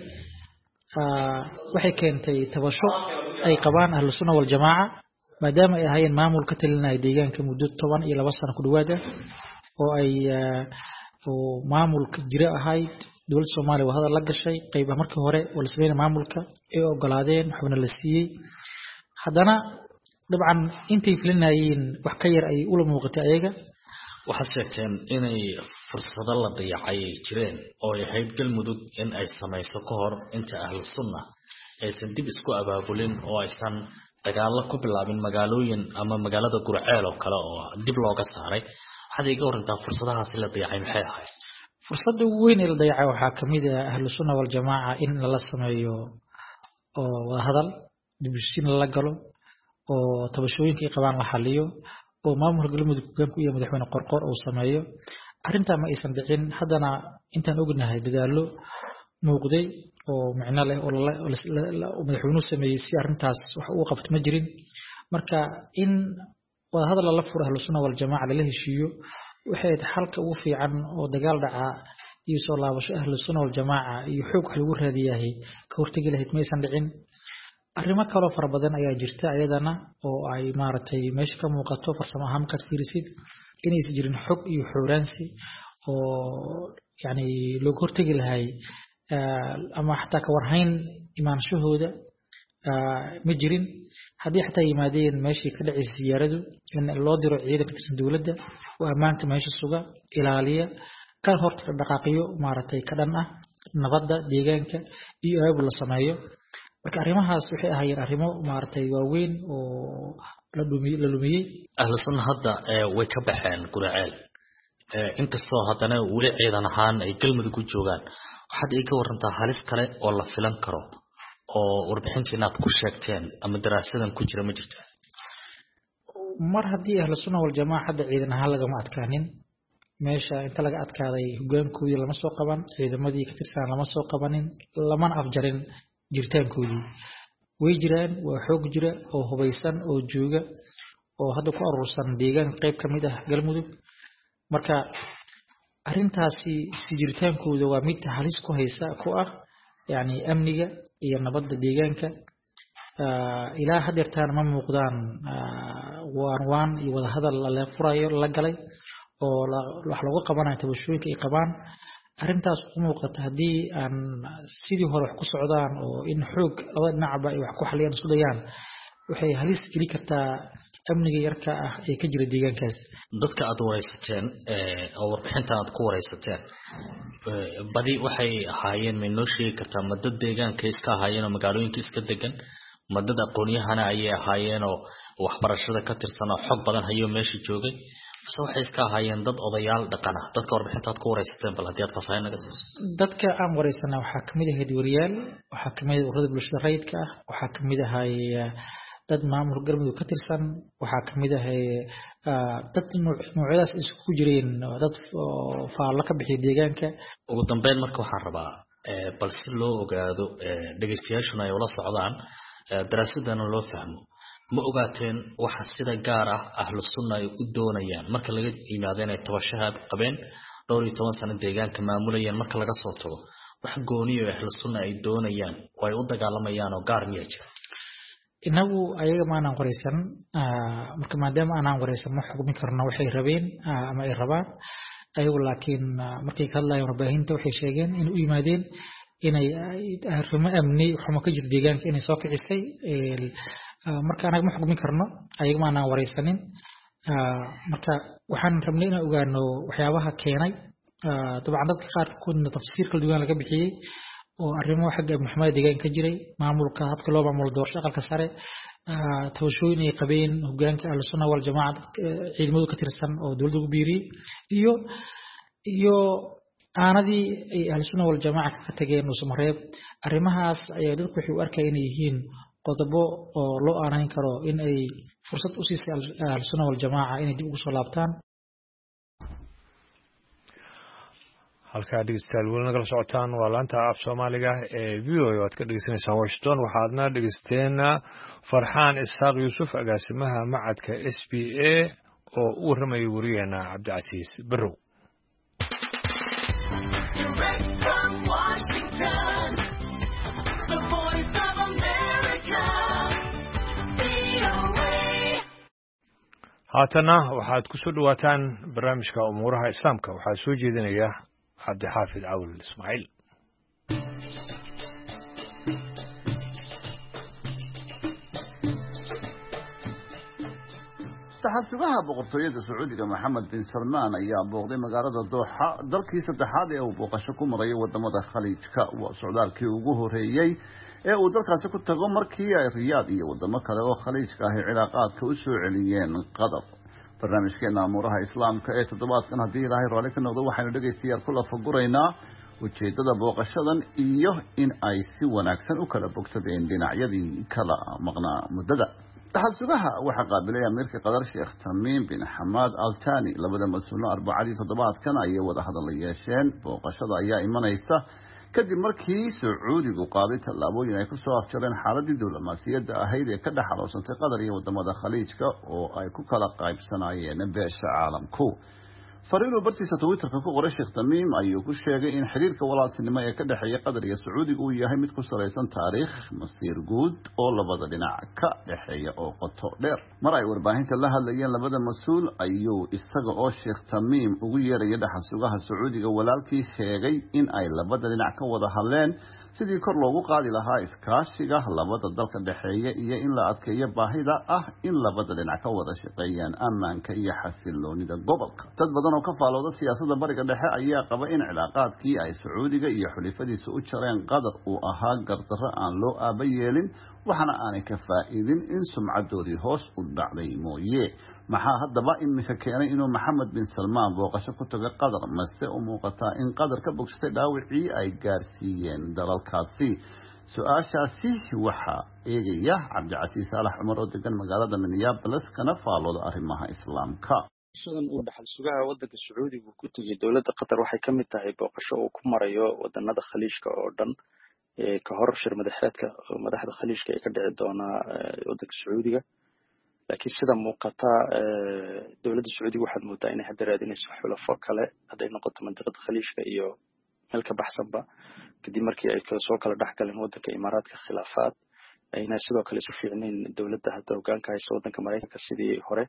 S8: keentay tabasho ay qabaan ahlu sunna wal jamaa maadaama ay ahaayeen maamul ka talinaya deegaanka muddo 12 sano ku dhawaada oo ay oo maamulka jira ahayd dowladda Soomaaliya waa hadal la gashay qaybaha markii hore oo la sameeyay maamulka ay ogolaadeen waxna la siiyay haddana dabcan intay filinayeen wax ka yar ay ula muuqatay ayaga
S5: waxaad sheegteen inay fursado la dayacay ay jireen oo ay ahayd galmudug in ay samayso ka hor inta ahlu sunna aysan dib isku abaabulin oo aysan dagaallo ku bilaabin magaalooyin ama magaalada Gurceel oo kale oo dib looga saaray waxaad iga warantaa fursadahaasi la dayacay maxay ahayd
S8: fursadda weyn ee la dayacay waxaa kamid ah ahlu sunna wal jamaa in la sameeyo oo wada hadal dib u heshiisiin la galo oo tabashooyinka ay qabaan la xaliyo oo maamulka galmudug hogaanku iyo madaxweyne qorqor uu sameeyo arrinta ma aysan dhicin haddana intaan ognahay dadaalo muuqday oo macna leh oo madaxweynuhu sameeyay si arrintaas wax uu qabto ma jirin marka in wada hadal la furo ahlu sunna wal jamaa la heshiiyo waxay xalka ugu fiican oo dagaal dhaca iyo soo laabasho ahlu sunna wal jamaa iyo xoog wax lagu raadiyahay ka hortagi lahayd ma aysan dhicin arrimo kale oo fara badan ayaa jirta ayadana oo ay maaragtay meesha ka muuqato farsamo ahaan ka fiirisid inay jirin xog iyo xooraansi oo yani loo hortagi lahay ama xataa ka warhayn imaanshahooda ma jirin haddii xataa yimaadeen meeshii ka dhacay siyaaradu in loo diro ciidanka tirsan dowladda oo ammaanka meesha suga ilaaliya ka horta dhaqaaqiyo maaragtay ka dhan ah nabadda deegaanka iyo aabul la sameeyo marka arrimahaas waxay ahaayeen arrimo maaragtay waaweyn oo la lumiyay
S5: ahlu sunna hadda way ka baxeen Gurceel inkastoo haddana weli ciidan ahaan ay galmudug ku joogaan waxaad iga warantaa halis kale oo la filan karo oo warbixintiina aad ku sheegteen ama daraasadan ku jira ma jirta
S8: mar haddii ahlu sunna wal jamaa hadda ciidan ahaan lagama adkaanin meesha inta laga adkaaday hogaankoodii lama soo qaban ciidamadii ka tirsan lama soo qabanin lamana afjarin jiritaankoodii way jiraan waa xoog jira oo hubaysan oo jooga oo hadda ku urursan deegaan qayb kamid ah galmudug marka arrintaasi si jiritaankooda waa mid halis ku haysa ku ah yani amniga iyo nabadda deegaanka ilaa hadeertaan ma muuqdaan waan iyo wada hadal la furayo la galay oo wax lagu qabanayo tabashooyinka ay qabaan arrintaas u muuqata haddii aan sidii hore wax ku socdaan oo in xoog labada dhinacba ay wax ku xaliyaan isku dayaan waxay halis geli kartaa amniga yarka ah ee ka jira deegaankaas
S5: dadka aad wareysateen oo warbixinta aad ku wareysateen badi waxay ahaayeen ma noo sheegi kartaa madad deegaanka iska ahaayeen oo magaalooyinka iska degan madad aqoonyahana ayay ahaayeen oo waxbarashada ka tirsan oo xog badan hayo meesha joogay waxay iska ahaayeen dad odayaal dhaqan ah dadka warbixinta aad ku wareysateen bal haddii aad faahfaahin naga siiso
S8: dadka aan wareysana waxaa kamid ah wariyaal waxaa kamid ah ururada bulshada rayidka ah waxaa kamid ah dad maamul galmudug ka tirsan waxaa kamid ah dad noocyadaas isku jireen dad faallo ka bixiya deegaanka
S5: ugu dambeyn marka waxaan rabaa bal si loo ogaado dhageystayaashuna ay ula socdaan daraasadana loo fahmo ma ogaateen waxa sida gaar ah ahlu sunna ay u doonayaan marka laga yimaado inay tabashaha qabeen 12 sano deegaanka maamulayeen marka laga soo tago wax gooniyo ahlu sunna ay doonayaan oo ay u dagaalamayaan oo gaar miya jira
S8: inagu ayaga ma aanan qoreysan marka maadaama aanan qoreysan ma xukumi karno waxay rabeen ama ay rabaan ayagu laakiin markay ka hadlayaan warbaahinta waxay sheegeen in u yimaadeen inay arrimo amni xumo ka jira deegaanka inay soo kicisay marka anaga ma xukumi karno ayaga ma aanan wareysanin marka waxaan rabnay inaan ogaano waxyaabaha keenay dabcan dadka qaarkoodna tafsiir kala duwan laga bixiyey oo arrimo xagga maxkamada deegaanka ka jiray maamulka habka loo maamulo doorasho aqalka sare tabashooyin ay qabeen hogaanka ahlu sunna wal jamaa ciidamadu ka tirsan oo dowladda ugu biiriyey iyo aanadii ay ahlu sunna wal jamaa ka tageen Soomaaliyeed arrimahaas ayaa dadku waxay u arkayeen inay yihiin qodobo oo loo aaneyn karo in ay fursad u siisay ahlu sunna wal jamaa inay dib ugu soo laabtaan
S1: halkaa dhegeystayaal weli nagala socotaan waa laanta af soomaaliga ee VOA oo aad ka dhegeysanaysaan Washington waxaadna dhegeysateen Farxaan Isaaq Yuusuf agaasimaha macadka SBA oo u warramayay wariyeena Cabdicasiis Barrow haatana waxaad ku soo dhawaataan barnaamijka umuuraha islaamka waxaa soo jeedinaya عبد الحافظ عول إسماعيل
S9: dhaxalsugaha boqortooyada Sacuudiga Mohammed bin Salman ayaa booqday magaalada Dooxa dalkii saddexaad ee uu booqasho ku maray wadamada Khaliijka waa socdaalkii ugu horeeyay ee uu dalkaasi ku tago markii ay Riyaad iyo wadamo kale oo Khaliijka ah cilaaqaadka u soo celiyeen Qatar. barnaamijkeena amuuraha islaamka ee toddobaadkan haddii Ilaahay raali ka noqdo waxaynu dhageystayaal ku lafaguraynaa ujeedada booqashadan iyo in ay si wanaagsan u kala bogsadeen dhinacyadii kala maqnaa muddada. dhaxalsugaha waxaa qaabilay amiirka Qatar Sheekh Tamiim bin Hamad Al Thani labada mas'uul arbacadii toddobaadkan ay wada hadal yeesheen. booqashada ayaa imanaysa kadib markii Sacuudigu qaaday tallaabooyin ay ku soo afjareen xaaladii diblomaasiyadda ahayd ee ka dhaxaloosantay Qatar iyo wadamada Khaliijka oo ay ku kala qaybsanayeen beesha caalamku. fariinuu bartiisa Twitterka ku qoray Sheekh Tamiim ayuu ku sheegay in xiriirka walaaltinimo ee ka dhaxeeya Qatar iyo Sacuudiga uu yahay mid ku saleysan taariikh masiir guud oo labada dhinac ka dhaxeeya oo qoto dheer. mar ay warbaahinta la hadlayeen labada mas'uul ayuu isaga oo Sheekh Tamiim ugu yeeray dhaxalsugaha Sacuudiga walaalkii sheegay in ay labada dhinac ka wada hadleen sidii kor loogu qaadi lahaa iskaashiga labada dalka dhaxeeya iyo in la adkeeyo baahida ah in labada dhinac ka wada shaqeeyaan ammaanka iyo xasiloonida gobolka. dad badan oo ka faalooda siyaasadda bariga dhexe ayaa qaba in cilaaqaadkii ay Sacuudiga iyo xulifadiisa u jareen Qatar uu ahaa gardarro aan loo aaba yeelin waxana aanay ka faa'iidin in sumcadoodii hoos u dhacday mooye. maxaa haddaba imika keenay inuu Mohammed bin Salman booqasho ku tago Qatar mase u muuqataa in Qatar ka bogsatay dhaawicii ay gaarsiiyeen dalalkaasi? su-aashaasi waxaa eegaya Cabdicasiis Saalax Cumar oo degan magaalada Minneapolis kana faalooda arrimaha islaamka.
S4: shadan uu dhaxalsugaha wadanka Sacuudiga ku tagay dowladda Qatar waxay ka mid tahay booqasho uu ku marayo wadanada Khaliijka oo dhan ka hor shir madaxda Khaliijka ee ka dhici doona wadanka Sacuudiga. laakiin sida muuqata dowladda Sacuudiga waxaad moodaa inay hadda raadinayso xulafo kale hadday noqoto mantiqada Khaliijka iyo meel ka baxsanba kadib markii ay soo kala dhexgaleen wadanka Imaaraadka khilaafaad ayna sidoo kale isu fiicnayn dowladda hadda hoggaanka haysa wadanka Mareykanka sidii hore.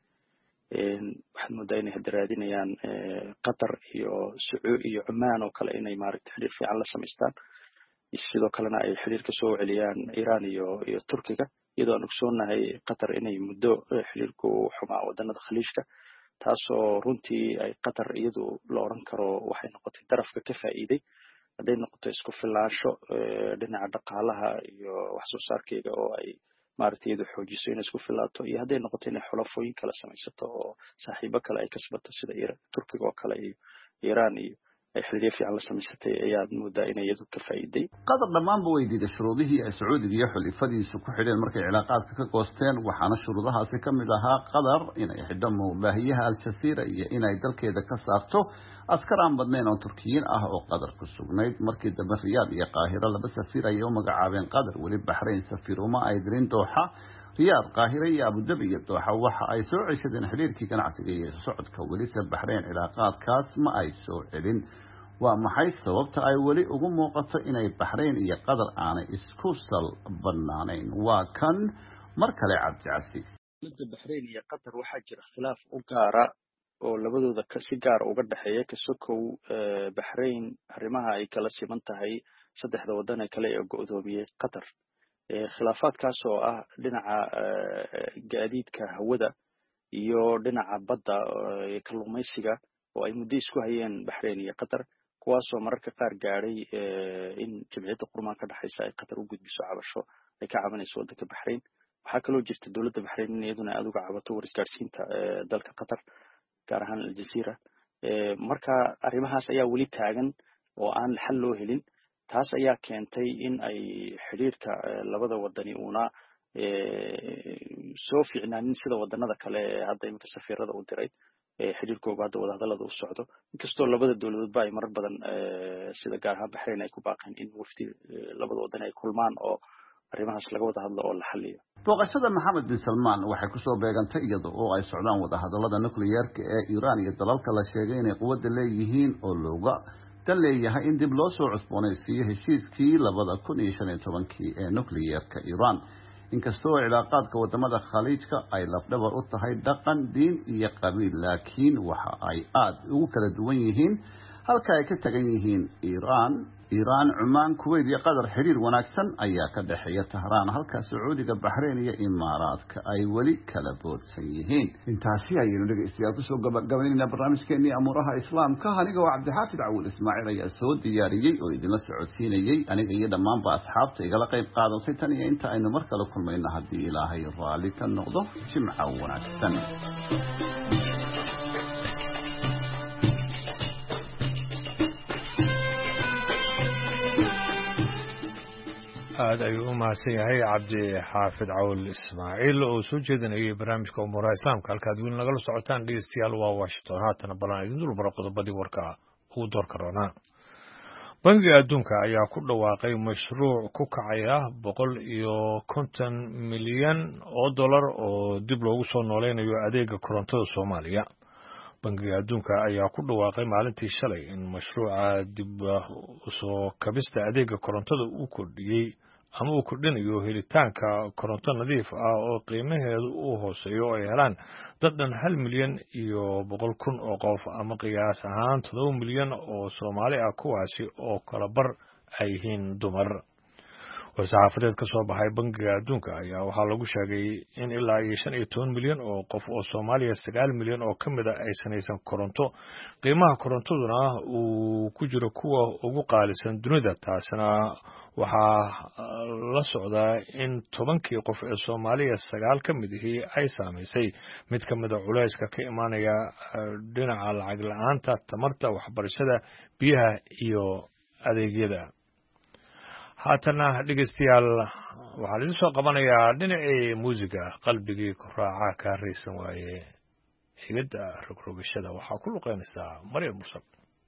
S4: waxaad moodaa inay hadda raadinayaan Qatar iyo Sacuudi iyo Oman oo kale inay maaragtay xiriir fiican la samaystaan sidoo kalena ay xiriir ka soo celiyaan Iran iyo Turkiga iyadoo aan ogsoonahay Qatar inay muddo xiriirku xumaa wadanada Khaliijka taasoo runtii ay Qatar iyadu la oran karo waxay noqotay darafka ka faa'iiday hadday noqoto isku filaansho dhinaca dhaqaalaha iyo wax soo saarkeeda oo ay maaragtay iyadu xoojiso inay isku filaato iyo hadday noqoto inay xulafooyin kala samaysato oo saaxiibo kale ay kasbato sida Turkiga oo kale iyo Iran iyo ay xiriir fiican la samaysatay ayaa moodaa inay iyadu ka faa'iiday.
S9: Qatar dhammaanba way diiday shuruudihii ay Sacuudiga iyo xulifadiisu ku xidheen markay cilaaqaadka ka goosteen waxaana shuruudahaasi ka mid ahaa Qatar inay xidho baahiyaha Al Jazeera iyo inay dalkeeda ka saarto askar aan badnayn oo Turkiyiin ah oo Qatar ku sugnayd. markii dambe Riyaad iyo Qaahira laba safiir ay u magacaabeen Qatar weli Bahrain safiir uma ay dirin Dooxa. Riyaad, Qaahira iyo Abu Dhabi iyo Dooxa waxa ay soo ceshadeen xiriirkii ganacsiga iyo socodka weli Bahrain cilaaqaadkaas ma ay soo celin. waa maxay sababta ay weli ugu muuqato inay Bahrain iyo Qatar aanay isku sal banaanayn? waa kan mar kale Cabdicasiis.
S4: dowladda Bahrain iyo Qatar waxaa jira khilaaf u gaara oo labadooda si gaar uga dhaxeeya ka sokow Bahrain arrimaha ay kala siman tahay saddexda wadan ee kale ee go'doomiyay Qatar. khilaafaadkaas oo ah dhinaca gaadiidka hawada iyo dhinaca badda kalluumaysiga oo ay muddo isku hayeen Bahrain iyo Qatar kuwaasoo mararka qaar gaaray in jamciyadda qurmaan ka dhaxaysa ay Qatar u gudbiso cabasho ay ka cabanayso wadanka Bahrain. waxaa kaloo jirta dowladda Bahrain in iyaduna aad uga cabato wargaarsiinta dalka Qatar gaar ahaan Al Jazeera. marka arrimahaas ayaa weli taagan oo aan xal loo helin. taas ayaa keentay in ay xiriirka labada wadani una soo fiicnaanin sida wadanada kale ee hadda iminka safiirada u diray xiriirkooda hadda wadahadalada u socdo inkastoo labada dowladoodba ay marar badan sida gaar ahaan Bahrain ay ku baaqeen in wafdi labada wadan ay kulmaan oo arrimahaas laga wada hadlo oo la xalliyo.
S9: booqashada Mohammed bin Salman waxay ku soo beegantay iyadoo oo ay socdaan wadahadalada nukliyeerka ee Iran iyo dalalka la sheegay inay quwadda leeyihiin oo looga dan leeyahay in dib loo soo cusboonaysiiyo heshiiskii 2015 ee nukliyeerka Iran. inkastoo cilaaqaadka wadamada Khaliijka ay lafdhabar u tahay dhaqan, diin iyo qabiil laakiin waxa ay aad ugu kala duwan yihiin halka ay ka tagan yihiin Iiraan, Cumaan, Kuwait iyo Qatar. Xiriir wanaagsan ayaa ka dhaxeeya Tahraan, halka Sacuudiga, Bahrain iyo Imaaraadka ay weli kala boodsan yihiin. Intaasi ayaynu dhegeystayaal kusoo gabagabaynayna barnaamijkeennii Amuuraha Islaamka. Aniga waa Cabdixaafid Cawil Ismaaciil ayaa soo diyaariyey oo idinla socodsiinayay, aniga iyo dhammaanba asxaabta igala qayb qaadatay. Tan iyo inta aynu mar kale kulmayno haddii Ilaahay raalli ka noqdo, jimca wanaagsan.
S1: aad ayuu u mahadsan yahay Cabdixaafid Cawil Ismaaciil oo soo jeedinayay barnaamijka Umuuraha Islaamka. halkaad weli nagala socotaan dhegeystayaal waa Washington. haatana balan idin dul maro qodobadii warka ugu doorka roonaa. Bangiga Adduunka ayaa ku dhawaaqay mashruuc ku kacaya $150 milyan oo dib loogu soo nooleynayo adeega korontada Soomaaliya. Bangiga Adduunka ayaa ku dhawaaqay maalintii shalay in mashruuca dib u soo kabista adeega korontada uu kordhinayo helitaanka koronto nadiif ah oo qiimaheedu uu hooseeyo oo ay helaan dad dhan 1 milyan iyo 100,000 oo qof ama qiyaas ahaan 7 milyan oo Soomaali ah, kuwaasi oo kala bar ay yihiin dumar. war-saxaafadeed ka soo baxay Bangiga Adduunka ayaa waxaa lagu sheegay in ilaa 15 milyan oo qof oo Soomaaliya 9 milyan oo ka mid ah ay sanaysan koronto, qiimaha korontaduna uu ku jiro kuwa ugu qaalisan dunida. taasina waxaa la socdaa in 10kii qof ee Soomaaliya 9 ka mid ay saamaysay mid ka mid ah culayska ka imaanaya dhinaca lacag la'aanta, tamarta, waxbarashada, biyaha iyo adeegyada. haatana dhegeystayaal waxaa la soo qabanayaa dhinacii muusiga qalbigii ku raaca ka raysan waaye xigada rogrogashada. waxaa ku luqeynaysaa Maryam Mursal.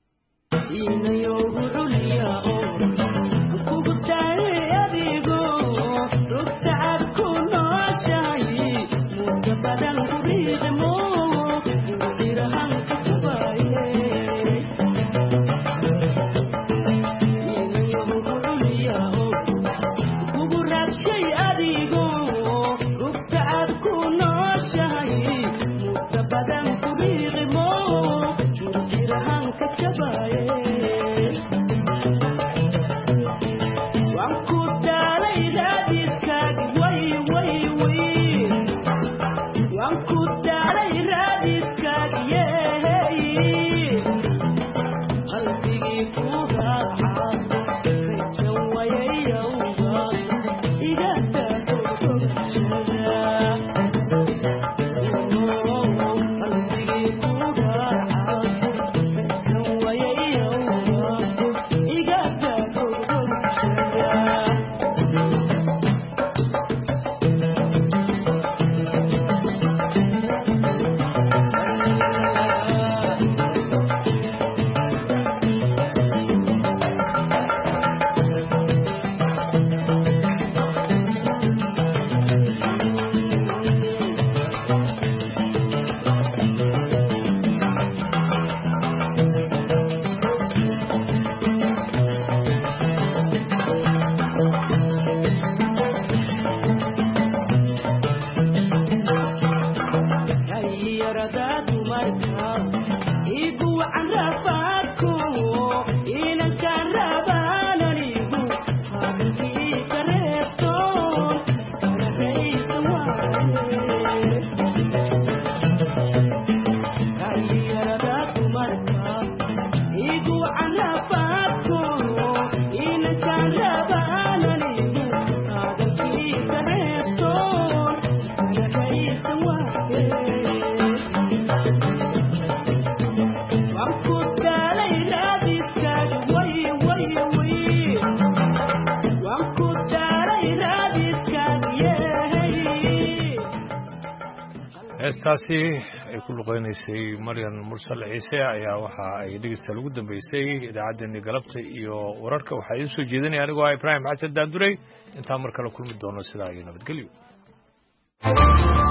S1: heestaasi ay ku luqeynaysay Maryam Mursal Ciise ayaa waxa ay dhegeysta lagu dambeysay idaacaddeenii galabta iyo wararka. waxaa idin soo jeedinaya anigoo Ibrahim Xasan Daanduray. intaan mar kale kulmi doono sidaa iyo nabadgelyo.